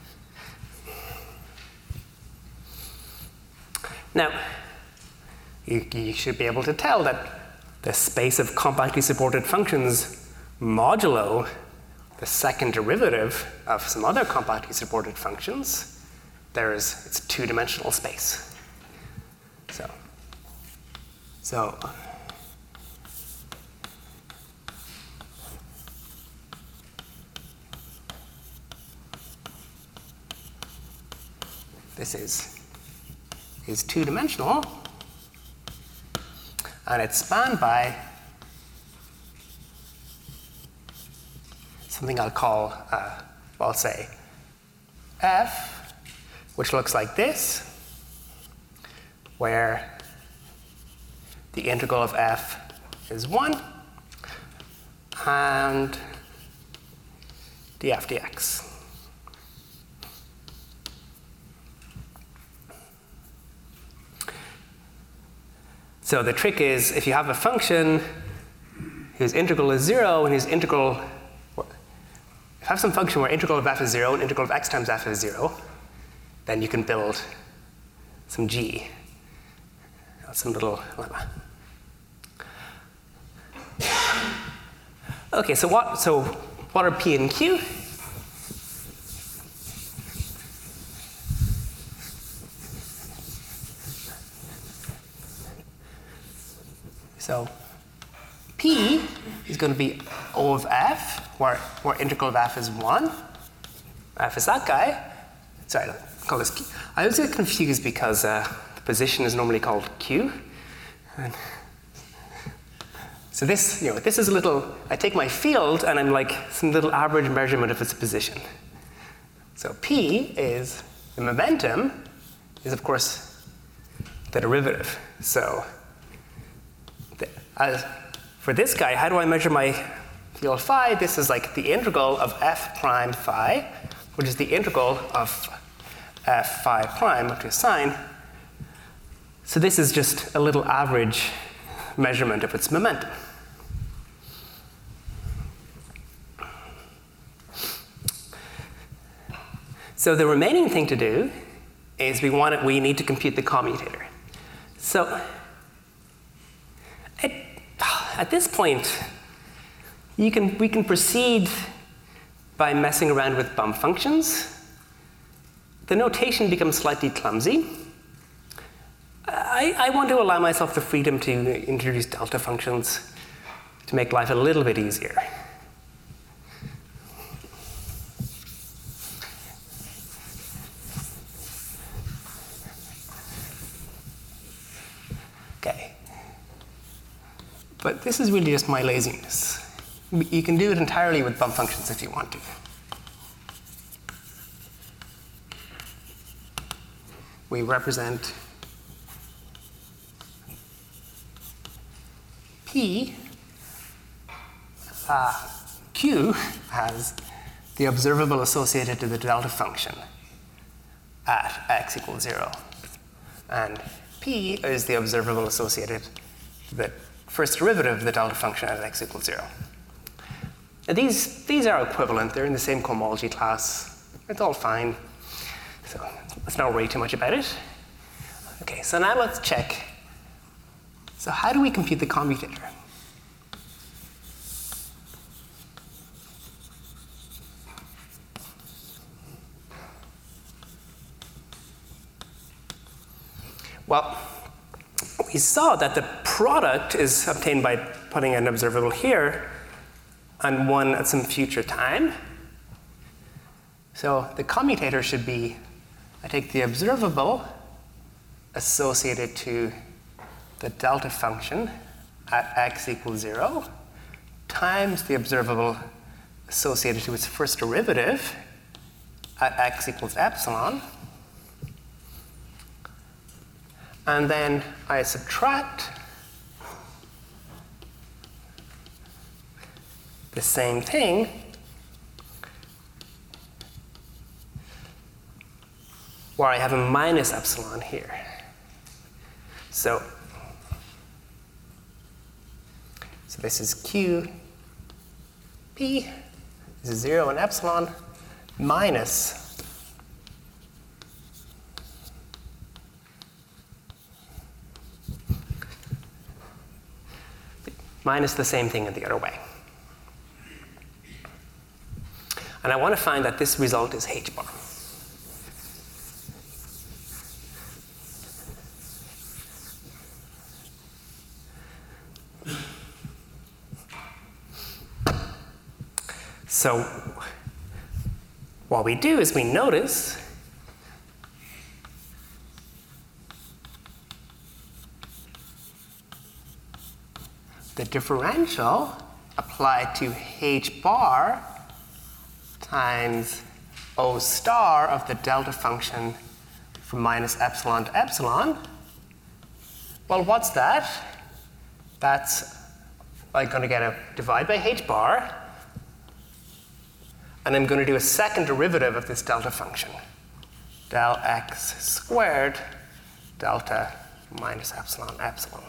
Now, you, you should be able to tell that the space of compactly supported functions modulo the second derivative of some other compactly supported functions, there is, it's a two-dimensional space. So, so this is, is two-dimensional, and it's spanned by something I'll call, uh, well, I'll say f, which looks like this, where the integral of f is one, and df dx. So the trick is, if you have a function whose integral is zero and whose integral, if you have some function where integral of f is zero and integral of x times f is zero, then you can build some g, some little lemma. Okay, so what, so what are p and q? So p is going to be O of f, where, where integral of f is one. F is that guy. Sorry, I'll call this q. I always get confused because uh, the position is normally called q. And so this, you know, this is a little, I take my field and I'm like some little average measurement of its position. So p is, the momentum is of course the derivative. So the, as, for this guy, how do I measure my field phi? This is like the integral of f prime phi, which is the integral of f phi prime up to a sign. So this is just a little average measurement of its momentum. So the remaining thing to do is we want it, we need to compute the commutator. So at, at this point, you can, we can proceed by messing around with bump functions. The notation becomes slightly clumsy. I, I want to allow myself the freedom to introduce delta functions to make life a little bit easier. Okay. But this is really just my laziness. You can do it entirely with bump functions if you want to. We represent P, uh, Q as the observable associated to the delta function at x equals zero. And P is the observable associated to the first derivative of the delta function at x equals zero. Now these, these are equivalent. They're in the same cohomology class. It's all fine. So let's not worry too much about it. Okay, so now let's check. So how do we compute the commutator? Well, we saw that the product is obtained by putting an observable here and one at some future time. So the commutator should be, I take the observable associated to the delta function at x equals zero times the observable associated to its first derivative at x equals epsilon. And then I subtract the same thing where I have a minus epsilon here. So, so this is Q, P, this is zero and epsilon, minus minus the same thing in the other way. And I want to find that this result is h bar. So what we do is we notice differential applied to h bar times O star of the delta function from minus epsilon to epsilon. Well, what's that? That's I'm going to get a divide by h bar, and I'm going to do a second derivative of this delta function. Del x squared delta minus epsilon epsilon.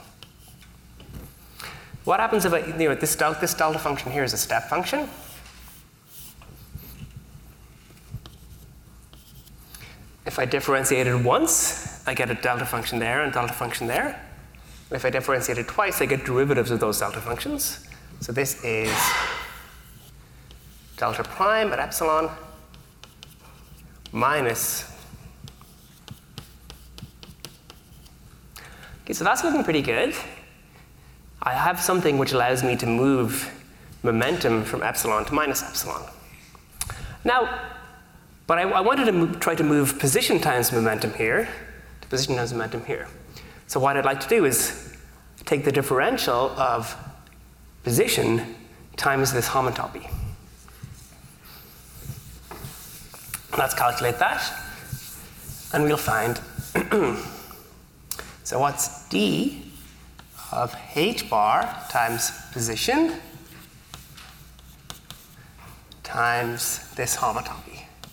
What happens if I, you know, this delta, this delta function here is a step function. If I differentiate it once, I get a delta function there and delta function there. If I differentiate it twice, I get derivatives of those delta functions. So this is delta prime at epsilon minus. Okay, so that's looking pretty good. I have something which allows me to move momentum from epsilon to minus epsilon. Now, but I, I wanted to move, try to move position times momentum here to position times momentum here. So what I'd like to do is take the differential of position times this homotopy. Let's calculate that, and we'll find, so what's d of h bar times position times this homotopy.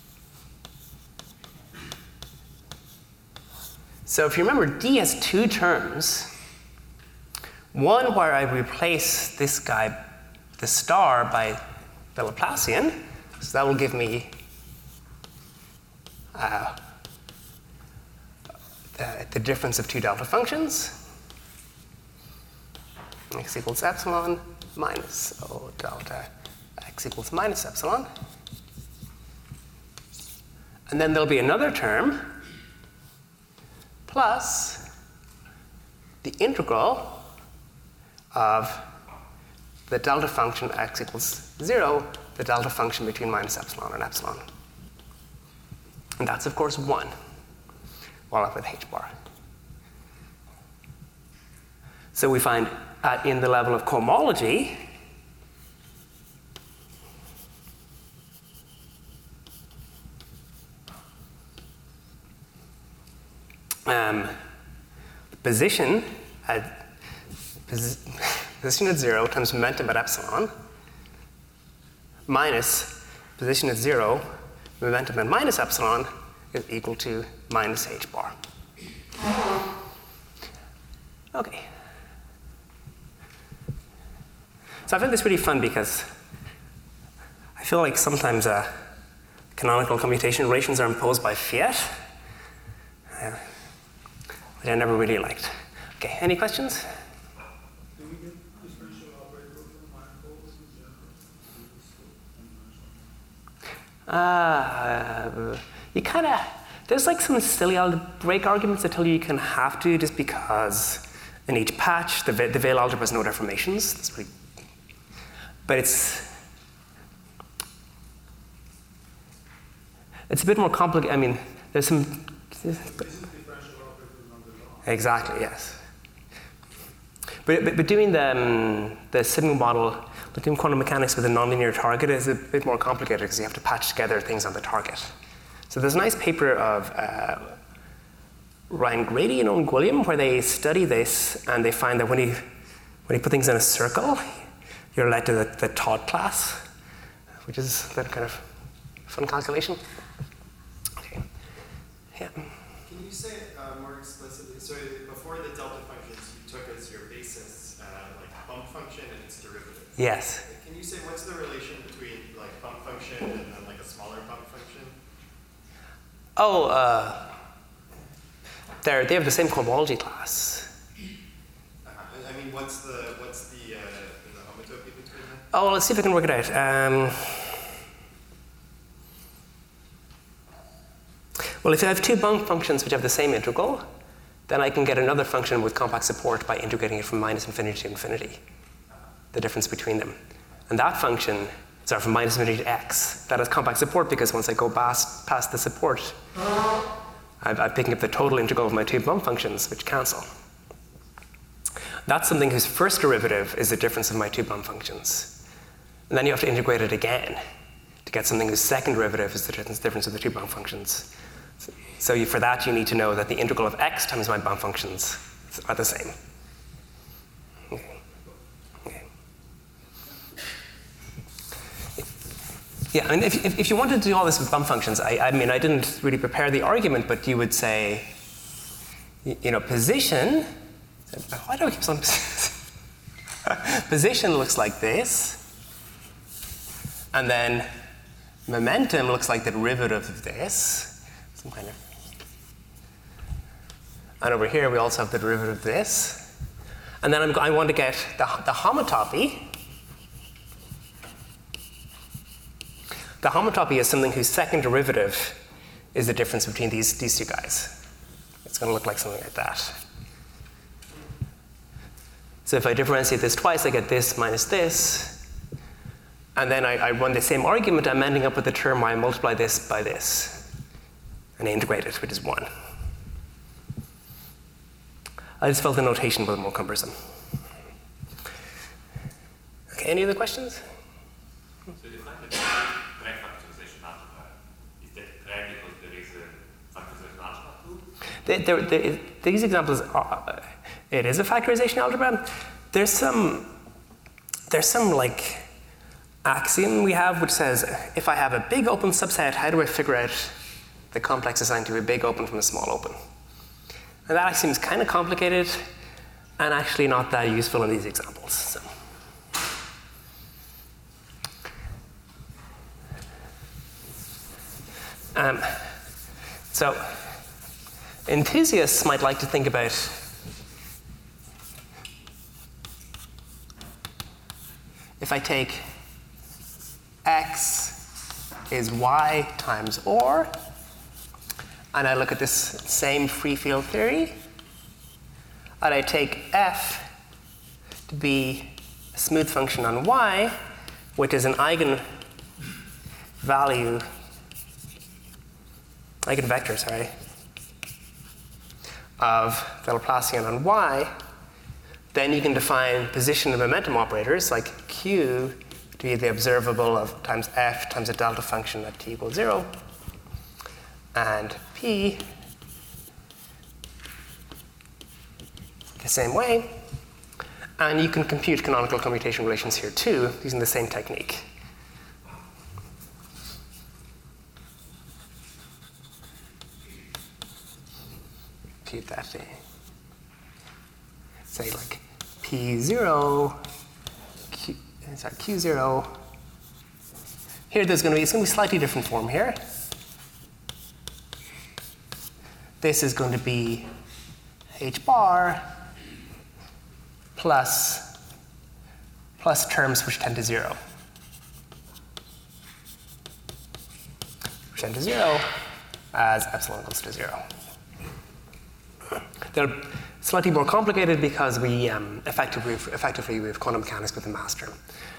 So if you remember, d has two terms. One where I replace this guy, the star, by the Laplacian. So that will give me uh, the, the difference of two delta functions. X equals epsilon minus O delta x equals minus epsilon. And then there'll be another term plus the integral of the delta function x equals zero, the delta function between minus epsilon and epsilon. And that's, of course, one, while up with h bar. So we find at in the level of cohomology, um, position at Posi position at zero times momentum at epsilon minus position at zero, momentum at minus epsilon is equal to minus h bar. Okay. So I find this really fun because I feel like sometimes uh, canonical commutation relations are imposed by fiat, uh, which I never really liked. Okay, any questions? Uh, you kind of, there's like some silly algebraic arguments that tell you you can have to just because in each patch the, the Veil algebra has no deformations. That's pretty, but it's, it's a bit more complicated. I mean, there's some, exactly, yes. But, but, but doing the, um, the Sigma model, but doing quantum mechanics with a nonlinear target is a bit more complicated because you have to patch together things on the target. So there's a nice paper of uh, Ryan Grady and Owen Gwilliam where they study this and they find that when you, when you put things in a circle, you're led to the, the Todd class, which is that kind of fun calculation. Okay. Yeah. Can you say it uh, more explicitly? So before the delta functions, you took as your basis uh, like bump function and its derivative. Yes. Can you say what's the relation between like bump function and then like a smaller bump function? Oh, uh, they're, they have the same cohomology class. Uh, I mean, what's the what's the uh, the homotopy between them? Oh, well, let's see if I can work it out. Um, well, if I have two bump functions which have the same integral, then I can get another function with compact support by integrating it from minus infinity to infinity, the difference between them. And that function, sorry, from minus infinity to x, that has compact support because once I go past, past the support, I'm, I'm picking up the total integral of my two bump functions, which cancel. That's something whose first derivative is the difference of my two bump functions. And then you have to integrate it again to get something whose second derivative is the difference of the two bump functions. So you, for that, you need to know that the integral of x times my bump functions are the same. Okay. Okay. Yeah, I mean, if, if, if you wanted to do all this with bump functions, I, I mean, I didn't really prepare the argument, but you would say, you know, position, why do I keep saying position looks like this, and then momentum looks like the derivative of this, some kind of, and over here we also have the derivative of this, and then I'm, I want to get the, the homotopy. The homotopy is something whose second derivative is the difference between these, these two guys. It's going to look like something like that. So if I differentiate this twice, I get this minus this. And then I, I run the same argument. I'm ending up with the term where I multiply this by this. And I integrate it, which is one. I just felt the notation was more cumbersome. Okay, any other questions? So the fact that correct factorization algebra, is that correct because there is a factorization algebra too? There, there, these examples are, it is a factorization algebra. There's some, there's some like axiom we have which says if I have a big open subset, how do I figure out the complex assigned to a big open from a small open? And that axiom is kind of complicated and actually not that useful in these examples. So. Um, so enthusiasts might like to think about if I take x is y times or, and I look at this same free field theory, and I take f to be a smooth function on y, which is an eigenvalue, eigenvector, sorry, of the Laplacian on y, then you can define position and momentum operators like q to be the observable of times f times a delta function at t equals zero, and p the same way. And you can compute canonical commutation relations here too using the same technique. Compute that, say like p zero, q, sorry, q zero. Here there's going to be, it's going to be a slightly different form here. This is going to be h bar plus, plus terms which tend to zero. Which tend to zero as epsilon goes to zero. They're slightly more complicated because we um, effectively, effectively we have quantum mechanics with the mass term.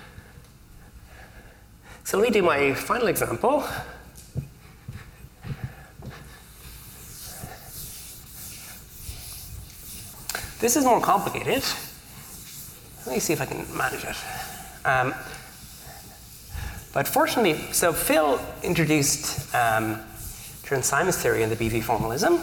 So let me do my final example. This is more complicated. Let me see if I can manage it. Um, but fortunately, so Phil introduced um, Chern-Simons theory and the B V formalism.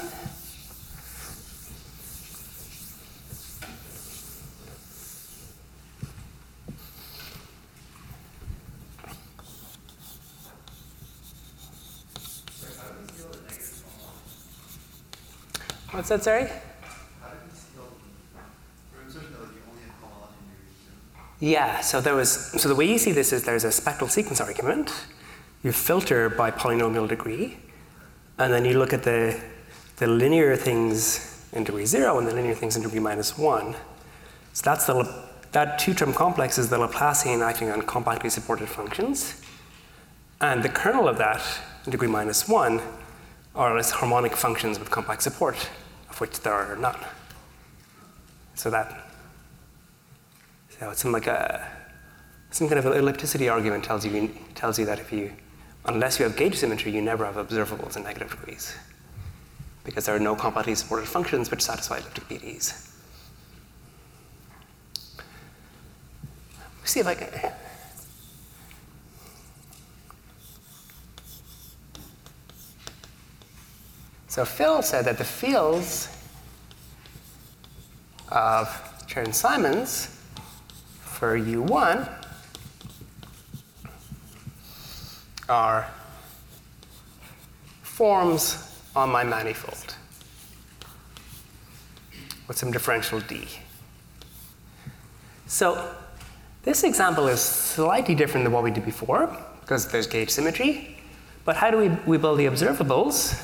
What's that, sorry? Yeah, so there was, so the way you see this is there's a spectral sequence argument. You filter by polynomial degree, and then you look at the, the linear things in degree zero and the linear things in degree minus one. So that's the, that two-term complex is the Laplacian acting on compactly supported functions. And the kernel of that in degree minus one are its harmonic functions with compact support, of which there are none. So that, so it's some like a, some kind of an ellipticity argument tells you, tells you that if you, unless you have gauge symmetry, you never have observables in negative degrees, because there are no compactly supported functions which satisfy elliptic P D Es. see if I can. So Phil said that the fields of Chern-Simons for U one are forms on my manifold with some differential D. So this example is slightly different than what we did before because there's gauge symmetry. But how do we, we build the observables?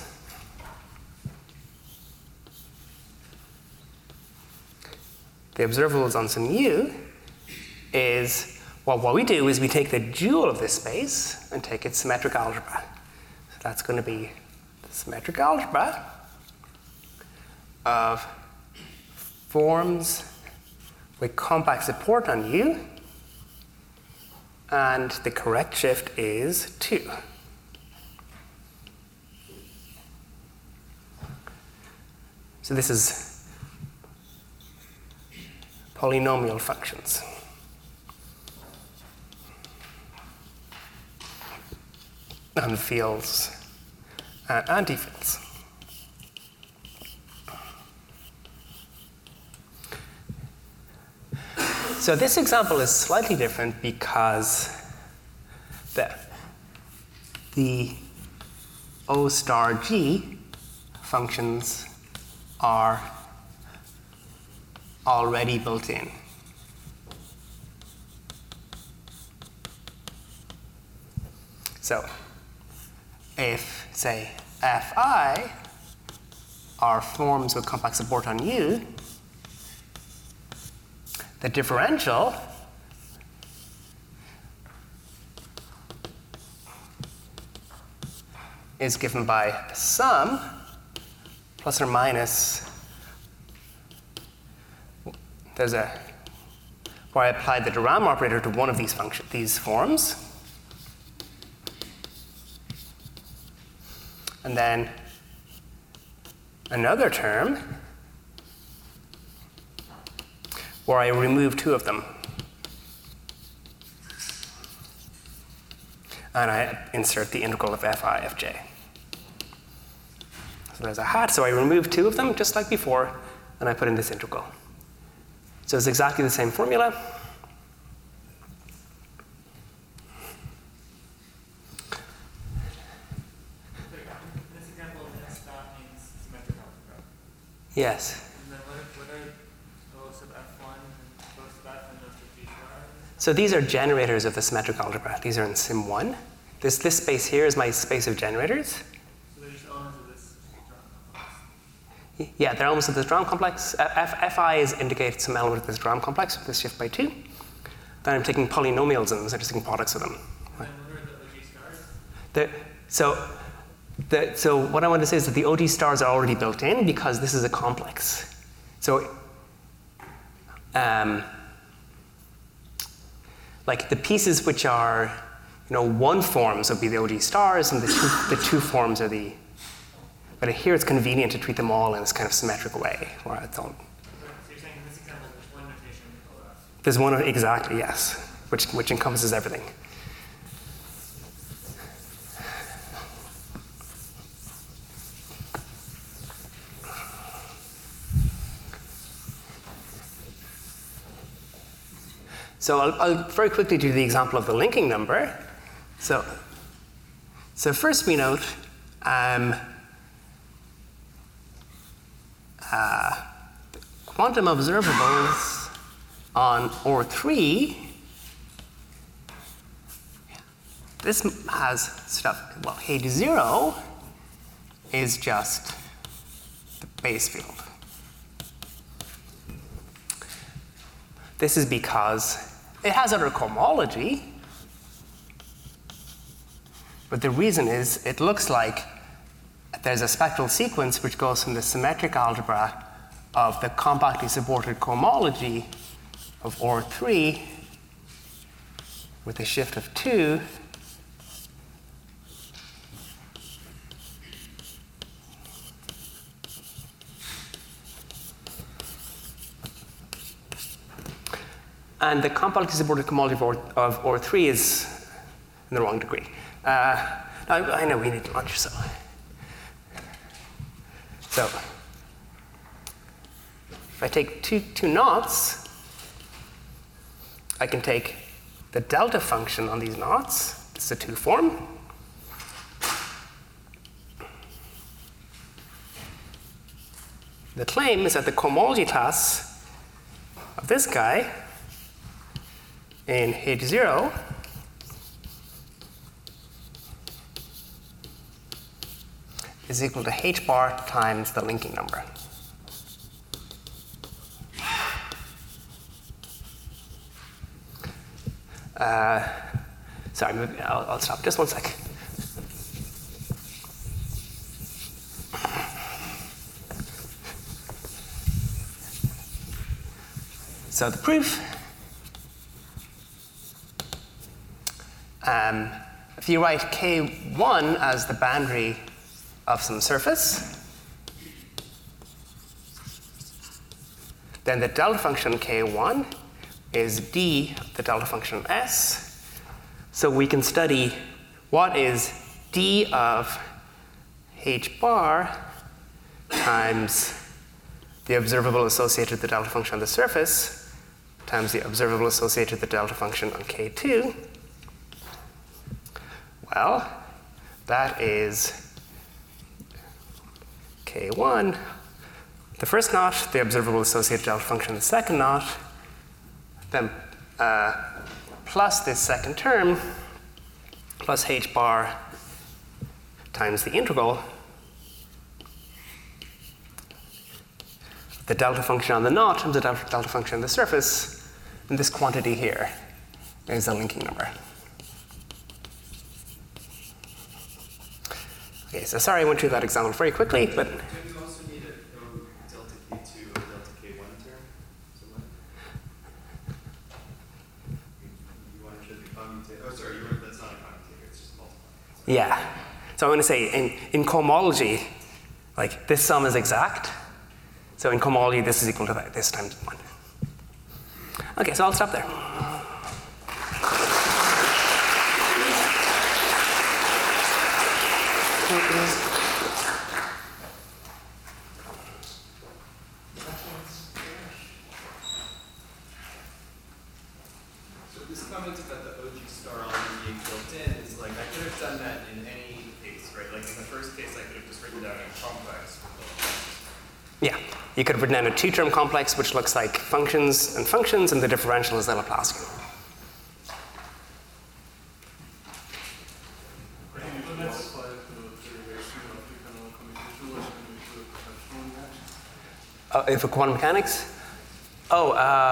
The observables on some U is, well, what we do is we take the dual of this space and take its symmetric algebra. So that's going to be the symmetric algebra of forms with compact support on U, and the correct shift is two. So this is polynomial functions. And fields and antifields. So this example is slightly different because the, the O star G functions are already built in. So if, say, Fi are forms with compact support on U, the differential is given by the sum plus or minus, there's a, where I applied the de Rham operator to one of these function, these forms. And then another term where I remove two of them. And I insert the integral of Fi of j. So there's a hat, so I remove two of them, just like before, and I put in this integral. So it's exactly the same formula. This example of S dot means symmetric algebra. Yes. And then what, what are O sub F one and O sub F and O sub G star? So these are generators of the symmetric algebra. These are in sim one. This, this space here is my space of generators. So they're just elements of this complex. Yeah, they're elements of this de Rham complex. F, Fi is indicated some element of this de Rham complex with this shift by two. Then I'm taking polynomials and I'm just taking products of them. And then what are the O G stars? The, so, the, so what I want to say is that the O D stars are already built in because this is a complex. So, um, like the pieces which are, you know, one forms would be the O D stars, and the two, the two forms are the. But here it's convenient to treat them all in this kind of symmetric way, where I don't. So you're saying in this example there's one notation O F. There's one exactly, yes, which which encompasses everything. So I'll, I'll very quickly do the example of the linking number. So, so first we note um, uh, quantum observables on O R three. This has stuff, well, H zero is just the base field. This is because it has other cohomology, but the reason is it looks like there's a spectral sequence which goes from the symmetric algebra of the compactly supported cohomology of O R three with a shift of two And the compactly supported cohomology of O R, of O R three is in the wrong degree. Uh, I, I know we need lunch, so. So, if I take two, two knots, I can take the delta function on these knots. This is a two form. The claim is that the cohomology class of this guy in H zero is equal to H bar times the linking number. Uh, sorry, maybe I'll, I'll stop just one sec. So the proof, um, if you write K one as the boundary of some surface, then the delta function K one is d of the delta function S. So we can study what is d of H bar times the observable associated with the delta function on the surface times the observable associated with the delta function on K two. Well, that is K one, the first knot, the observable associated delta function, the second knot, then uh, plus this second term, plus H bar times the integral, the delta function on the knot times the delta, delta function on the surface, and this quantity here is the linking number. Okay, so sorry I went through that example very quickly, but Don't you also need a um, delta K two or delta K one term somewhere? You, you want to show the commutator? Oh, sorry, you were, that's not a commutator, it's just multiplying. Sorry. yeah. So I'm going to say in, in cohomology, like this sum is exact. So in cohomology, this is equal to that, this times one. Okay, so I'll stop there. So this comment about the O G star already being built in is like, I could have done that in any case, right? Like in the first case, I could have just written down a complex for the Yeah, you could have written down a two-term complex which looks like functions and functions, and the differential is the Laplacian. Uh, for quantum mechanics? Oh,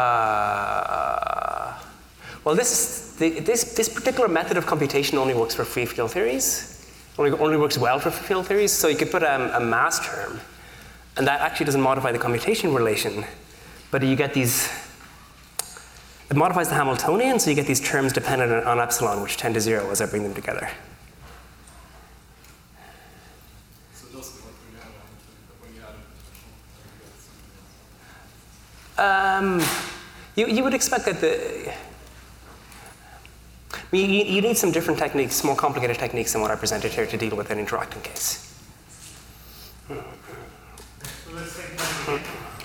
uh, well, this, the, this, this particular method of computation only works for free field theories. Only, only works well for free field theories. So you could put a, a mass term, and that actually doesn't modify the commutation relation, but you get these, it modifies the Hamiltonian, so you get these terms dependent on, on epsilon, which tend to zero as I bring them together. Um, you, you would expect that the, I mean, you, you need some different techniques, more complicated techniques than what I presented here to deal with an interacting case. So let's take that again.